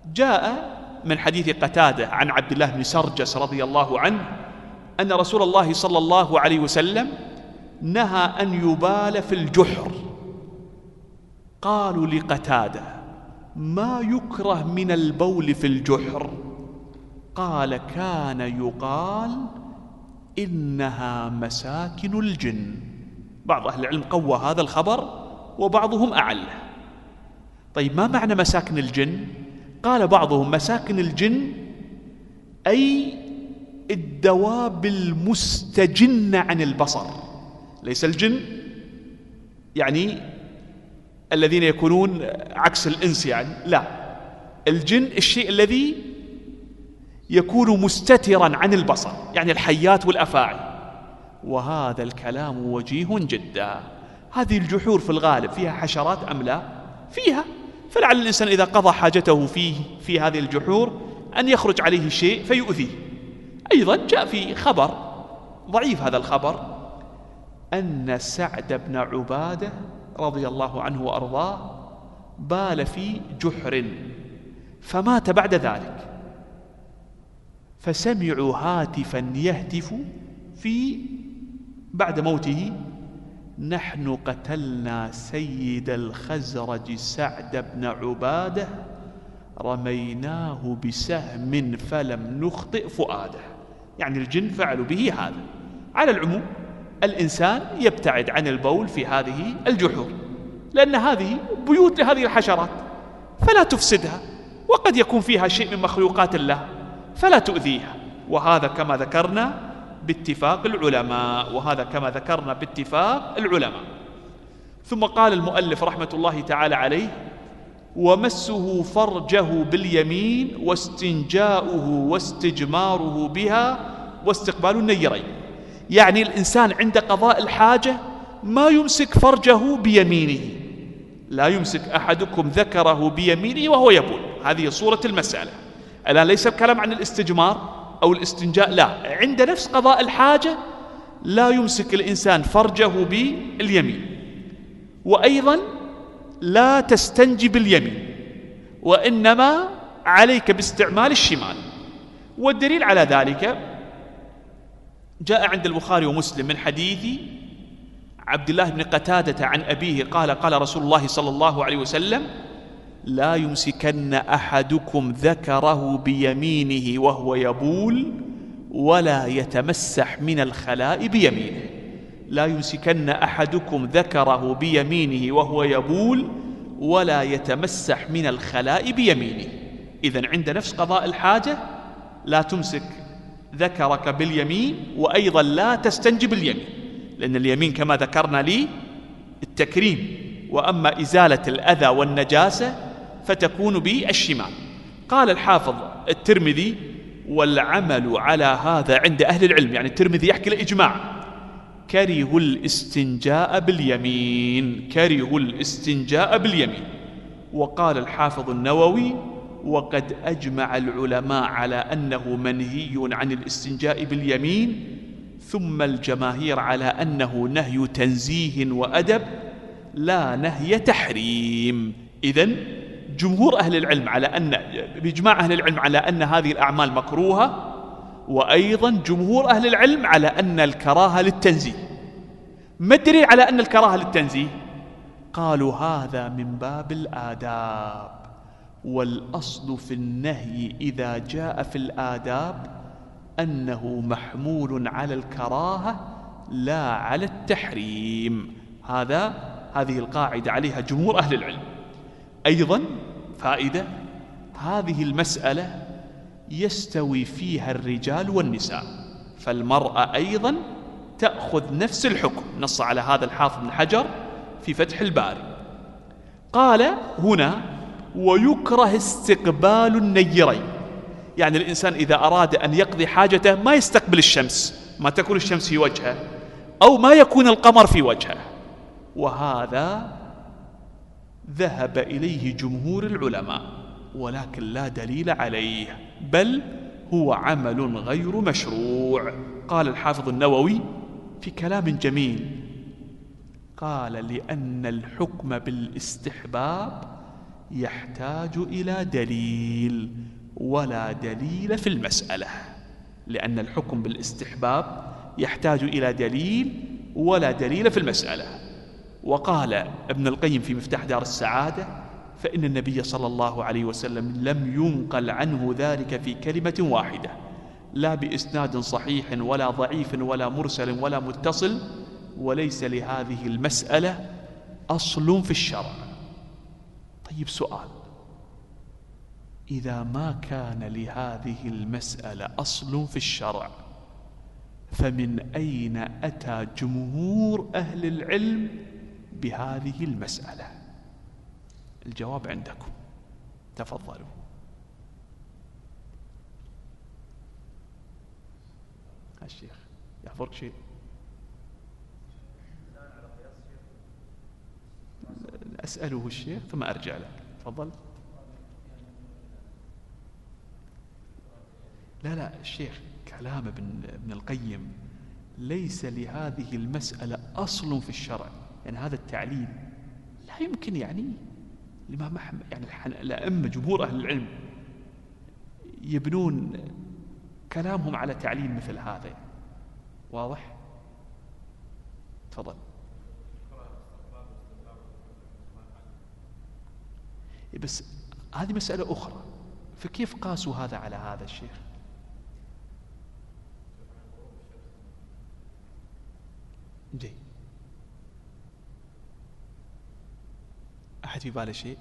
جاء من حديث قتادة عن عبد الله بن سرجس رضي الله عنه أن رسول الله صلى الله عليه وسلم نهى أن يبال في الجحر. قالوا لقتادة: ما يكره من البول في الجحر؟ قال: كان يقال إنها مساكن الجن. بعض أهل العلم قوى هذا الخبر وبعضهم أعله. طيب، ما معنى مساكن الجن؟ قال بعضهم: مساكن الجن أي الدواب المستجنة عن البصر، ليس الجن يعني الذين يكونون عكس الإنس يعني، لا، الجن الشيء الذي يكون مستترا عن البصر، يعني الحيات والأفاعي. وهذا الكلام وجيه جدا. هذه الجحور في الغالب فيها حشرات أم لا؟ فيها، فلعل الإنسان إذا قضى حاجته في هذه الجحور أن يخرج عليه شيء فيؤذيه. أيضا جاء في خبر ضعيف هذا الخبر أن سعد بن عبادة رضي الله عنه وأرضاه بال في جحر فمات بعد ذلك، فسمعوا هاتفا يهتف بعد موته: نحن قتلنا سيد الخزرج سعد بن عبادة، رميناه بسهم فلم نخطئ فؤاده. يعني الجن فعلوا به هذا. على العموم الإنسان يبتعد عن البول في هذه الجحور، لأن هذه بيوت لهذه الحشرات فلا تفسدها، وقد يكون فيها شيء من مخلوقات الله فلا تؤذيها. وهذا كما ذكرنا باتفاق العلماء. ثم قال المؤلف رحمة الله تعالى عليه: ومسه فرجه باليمين واستنجاؤه واستجماره بها واستقبال النيرين. يعني الإنسان عند قضاء الحاجة ما يمسك فرجه بيمينه، لا يمسك أحدكم ذكره بيمينه وهو يبول. هذه صورة المسألة. الآن ليس الكلام عن الاستجمار أو الاستنجاء، لا، عند نفس قضاء الحاجة لا يمسك الإنسان فرجه باليمين، وأيضا لا تستنجي باليمين، وإنما عليك باستعمال الشمال. والدليل على ذلك جاء عند البخاري ومسلم من حديث عبد الله بن قتادة عن أبيه قال: قال رسول الله صلى الله عليه وسلم: لا يمسكن أحدكم ذكره بيمينه وهو يبول ولا يتمسح من الخلاء بيمينه. لا يمسكن أحدكم ذكره بيمينه وهو يبول ولا يتمسح من الخلاء بيمينه. إذن عند نفس قضاء الحاجة لا تمسك ذكرك باليمين، وأيضا لا تستنجي باليمين، لأن اليمين كما ذكرنا لي التكريم، وأما إزالة الأذى والنجاسة فتكون بالشمال. قال الحافظ الترمذي: والعمل على هذا عند أهل العلم، يعني الترمذي يحكي الإجماع، كرهوا الاستنجاء باليمين. وقال الحافظ النووي: وقد أجمع العلماء على أنه منهي عن الاستنجاء باليمين، ثم الجماهير على أنه نهي تنزيه وأدب لا نهي تحريم. إذن جمهور أهل العلم بإجماع أهل العلم على أن هذه الأعمال مكروهة، وأيضا جمهور أهل العلم على أن الكراهة للتنزيه. ما الدليل على أن الكراهة للتنزيه؟ قالوا: هذا من باب الآداب، والأصل في النهي إذا جاء في الآداب أنه محمول على الكراهة لا على التحريم. هذه القاعدة عليها جمهور أهل العلم. أيضا فائدة: هذه المسألة يستوي فيها الرجال والنساء، فالمرأة أيضا تأخذ نفس الحكم. نص على هذا الحافظ بن حجر في فتح الباري. قال هنا: ويكره استقبال النيرين، يعني الإنسان إذا أراد أن يقضي حاجته ما يستقبل الشمس، ما تكون الشمس في وجهه أو ما يكون القمر في وجهه. وهذا ذهب إليه جمهور العلماء، ولكن لا دليل عليه، بل هو عمل غير مشروع. قال الحافظ النووي في كلام جميل، قال: لأن الحكم بالاستحباب يحتاج إلى دليل، ولا دليل في المسألة، لأن الحكم بالاستحباب يحتاج إلى دليل ولا دليل في المسألة. وقال ابن القيم في مفتاح دار السعادة: فإن النبي صلى الله عليه وسلم لم ينقل عنه ذلك في كلمة واحدة، لا بإسناد صحيح ولا ضعيف ولا مرسل ولا متصل، وليس لهذه المسألة أصل في الشرع. طيب سؤال: إذا ما كان لهذه المسألة أصل في الشرع، فمن أين أتى جمهور أهل العلم بهذه المسألة؟ الجواب عندكم، تفضلوا. الشيخ يحضرك شيء؟ أسأله الشيخ ثم أرجع لك. تفضل. لا الشيخ كلام ابن القيم ليس لهذه المسألة أصل في الشرع، يعني هذا التعليل لا يمكن، يعني الإمام أحمد يعني الأئمة جمهور أهل العلم يبنون كلامهم على تعليل مثل هذا. واضح؟ تفضل. بس هذه مسألة أخرى، فكيف قاسوا هذا على هذا الشيخ؟ جي أحد في باله شيء؟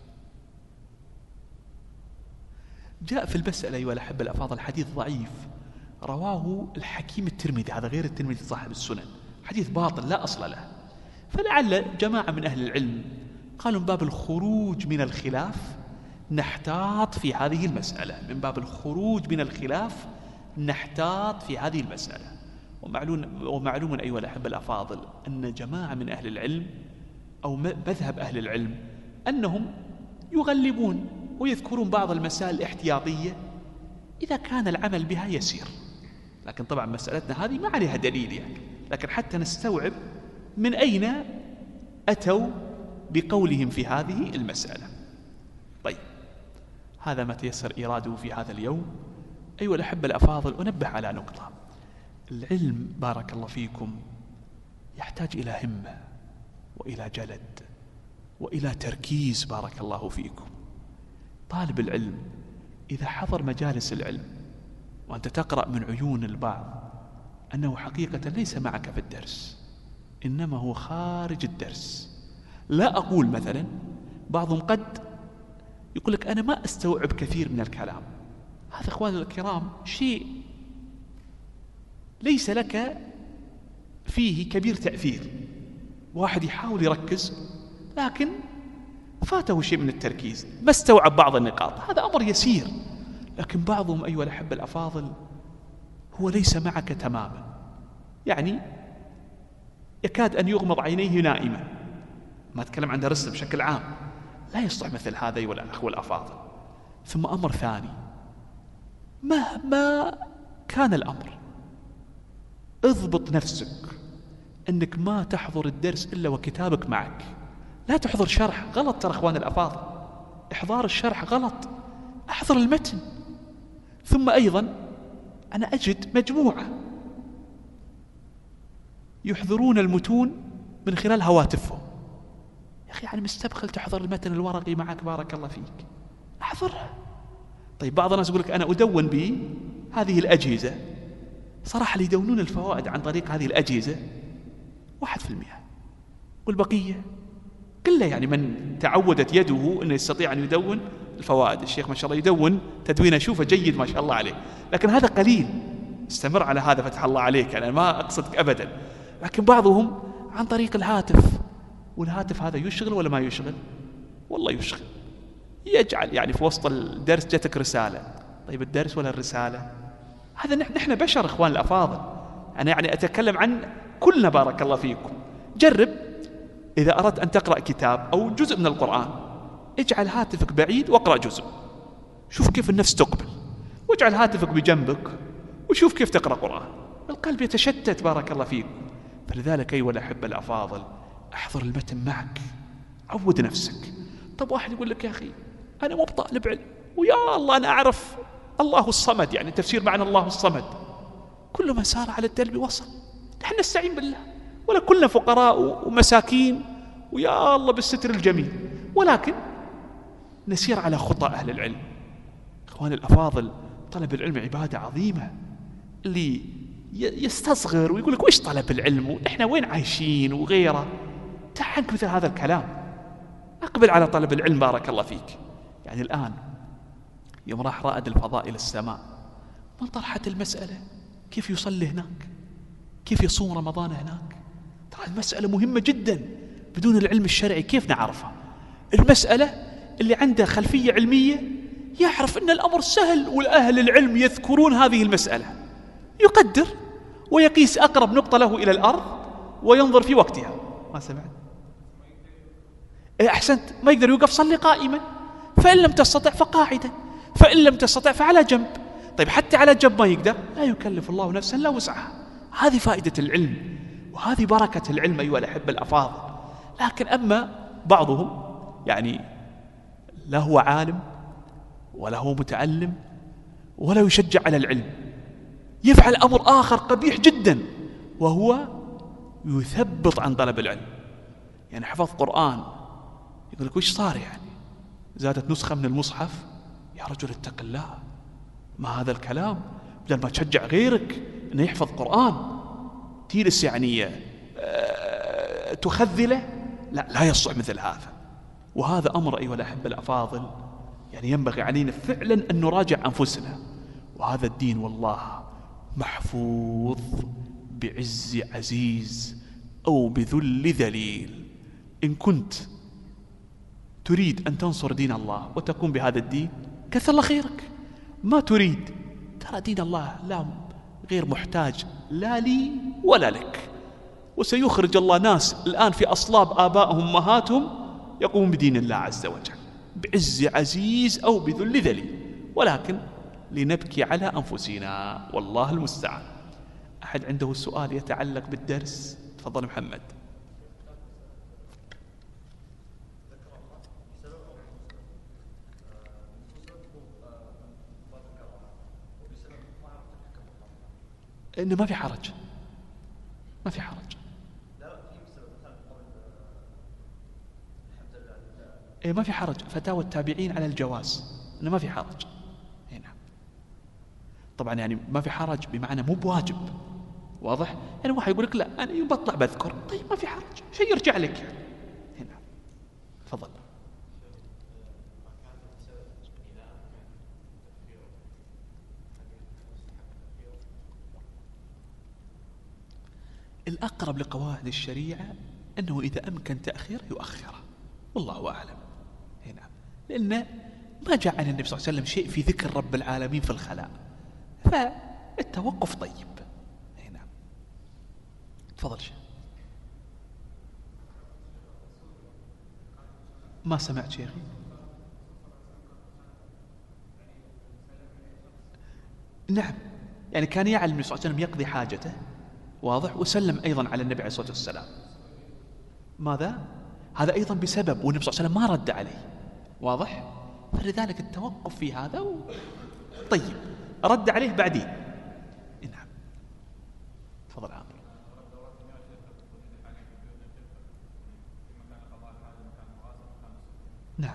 جاء في المسألة أيها الأحبة الأفاضل حديث ضعيف رواه الحكيم الترمذي، هذا غير الترمذي صاحب السنن، حديث باطل لا أصل له. فلعل جماعة من أهل العلم قالوا من باب الخروج من الخلاف نحتاط في هذه المسألة، من باب الخروج من الخلاف نحتاط في هذه المسألة. ومعلوم أيها الأحبة الأفاضل أن جماعة من أهل العلم أو مذهب أهل العلم أنهم يغلبون ويذكرون بعض المسائل الاحتياطية إذا كان العمل بها يسير. لكن طبعا مسألتنا هذه ما عليها دليل يعني، لكن حتى نستوعب من أين أتوا بقولهم في هذه المسألة. طيب هذا ما تيسر إراده في هذا اليوم. أيها الأحبة الأفاضل، أنبه على نقطة: العلم بارك الله فيكم يحتاج إلى همة وإلى جلد وإلى تركيز بارك الله فيكم. طالب العلم إذا حضر مجالس العلم وأنت تقرأ من عيون البعض أنه حقيقة ليس معك في الدرس، إنما هو خارج الدرس. لا أقول مثلا بعضهم قد يقول لك أنا ما أستوعب كثير من الكلام، هذا إخواني الكرام شيء ليس لك فيه كبير تأثير. واحد يحاول يركز لكن فاته شيء من التركيز، ما استوعب بعض النقاط، هذا أمر يسير. لكن بعضهم أيها الأحبة الأفاضل هو ليس معك تماما، يعني يكاد أن يغمض عينيه نائما، ما أتكلم عن درس بشكل عام، لا يصلح مثل هذا أيها الأخوة الأفاضل. ثم أمر ثاني، مهما كان الأمر اضبط نفسك أنك ما تحضر الدرس إلا وكتابك معك، لا تحضر شرح، غلط ترى أخوان الأفاضل، إحضار الشرح غلط، أحضر المتن. ثم أيضا أنا أجد مجموعة يحضرون المتون من خلال هواتفهم. يا أخي يعني مستبخل تحضر المتن الورقي معك بارك الله فيك، أحضرها. طيب بعض الناس يقول لك أنا أدون بهذه الأجهزة، صراحة اللي يدونون الفوائد عن طريق هذه الأجهزة 1%، والبقية قلة، يعني من تعودت يده أنه يستطيع أن يدون الفوائد. الشيخ ما شاء الله يدون تدوين أشوفه جيد ما شاء الله عليه، لكن هذا قليل، استمر على هذا فتح الله عليك، أنا ما أقصدك أبدا. لكن بعضهم عن طريق الهاتف، والهاتف هذا يشغل ولا ما يشغل؟ والله يشغل، يجعل يعني في وسط الدرس جاتك رسالة، طيب الدرس ولا الرسالة؟ هذا نحن بشر إخوان الأفاضل، أنا يعني أتكلم عن كلنا بارك الله فيكم. جرب إذا أردت أن تقرأ كتاب أو جزء من القرآن، اجعل هاتفك بعيد واقرأ جزء، شوف كيف النفس تقبل، واجعل هاتفك بجنبك وشوف كيف تقرأ قرآن، القلب يتشتت بارك الله فيكم. فلذلك أيها الأحبة الأفاضل، احضر المتن معك، عود نفسك. طب واحد يقول لك يا أخي أنا مو بطالب علم، ويا الله أنا أعرف الله الصمد، يعني تفسير معنى الله الصمد. كل من سار على الدرب وصل. نحن نستعين بالله، ولا كلنا فقراء ومساكين ويا الله بالستر الجميل، ولكن نسير على خطى أهل العلم. إخواني الأفاضل، طلب العلم عبادة عظيمة. اللي يستصغر ويقول لك وإيش طلب العلم ونحن وين عايشين وغيره، دعك مثل هذا الكلام، أقبل على طلب العلم بارك الله فيك. يعني الآن يوم راح رائد الفضاء إلى السماء، من طرحت المسألة كيف يصلي هناك، كيف يصوم رمضان هناك. ترى المسألة مهمة جدا، بدون العلم الشرعي كيف نعرفها؟ المسألة اللي عنده خلفية علمية يعرف أن الأمر سهل، والأهل العلم يذكرون هذه المسألة، يقدر ويقيس أقرب نقطة له إلى الأرض وينظر في وقتها. ما سمعت؟ أحسنت. ما يقدر يوقف، صلي قائما، فإن لم تستطع فقاعدا، فإن لم تستطع فعلى جنب. طيب حتى على جنب ما يقدر، لا يكلف الله نفسا لا وسعها. هذه فائدة العلم وهذه بركة العلم أيها الأحبة الأفاضل. لكن أما بعضهم يعني لا هو عالم ولا هو متعلم ولا يشجع على العلم، يفعل أمر آخر قبيح جدا، وهو يثبط عن طلب العلم. يعني حفظ قرآن، يقول لك وش صار يعني؟ زادت نسخة من المصحف؟ يا رجل اتق الله، ما هذا الكلام. بدل ما تشجع غيرك أنه يحفظ قرآن تيلس يعني تخذله، لا يصح مثل هذا. وهذا أمر أيها الأحبة الأفاضل يعني ينبغي علينا فعلا أن نراجع أنفسنا. وهذا الدين والله محفوظ بعز عزيز أو بذل ذليل. إن كنت تريد أن تنصر دين الله وتكون بهذا الدين كثر الله خيرك. ما تريد، ترى دين الله لا غير محتاج لا لي ولا لك. وسيخرج الله ناس الآن في أصلاب آبائهم أمهاتهم يقومون بدين الله عز وجل بعز عزيز أو بذل ذليل، ولكن لنبكي على أنفسنا والله المستعان. أحد عنده سؤال يتعلق بالدرس؟ تفضل محمد. إنه ما في حرج، ما في حرج. إيه ما في حرج، فتاوى التابعين على الجواز، إنه ما في حرج هنا. طبعا يعني ما في حرج بمعنى مو بواجب، واضح؟ يعني واحد يقول لك لا أنا يوم بطلع بذكر، طيب ما في حرج، شيء يرجع لك يعني. هنا تفضل. الأقرب لقواعد الشريعة أنه إذا أمكن تأخيره يؤخره، والله أعلم. هنا لأن ما جاء عن النبي صلى الله عليه وسلم شيء في ذكر رب العالمين في الخلاء، فالتوقف طيب. هنا تفضل شيء. ما سمعت شيخي. نعم، يعني كان يعلم النبي صلى الله عليه وسلم يقضي حاجته، واضح، وسلم أيضا على النبي عليه الصلاة والسلام. ماذا؟ هذا أيضا بسبب والنبي صلى الله عليه وسلم ما رد عليه، واضح؟ فلذلك التوقف في هذا طيب، رد عليه بعدين. نعم تفضل عامر. نعم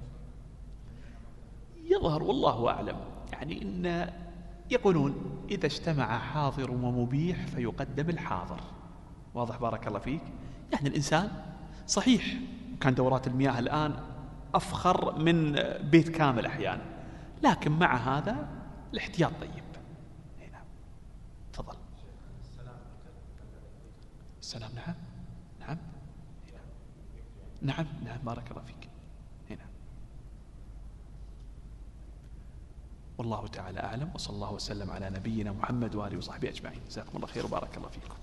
يظهر والله أعلم يعني إن يقولون إذا اجتمع حاضر ومبيح فيقدم الحاضر، واضح بارك الله فيك. يعني الإنسان صحيح كان دورات المياه الآن أفخر من بيت كامل أحيانا، لكن مع هذا الاحتياط طيب. هنا تفضل. السلام. نعم نعم نعم نعم بارك الله فيك. هنا والله تعالى أعلم، وصلى الله وسلم على نبينا محمد وآله وصحبه أجمعين. جزاكم الله خير وبارك الله فيكم.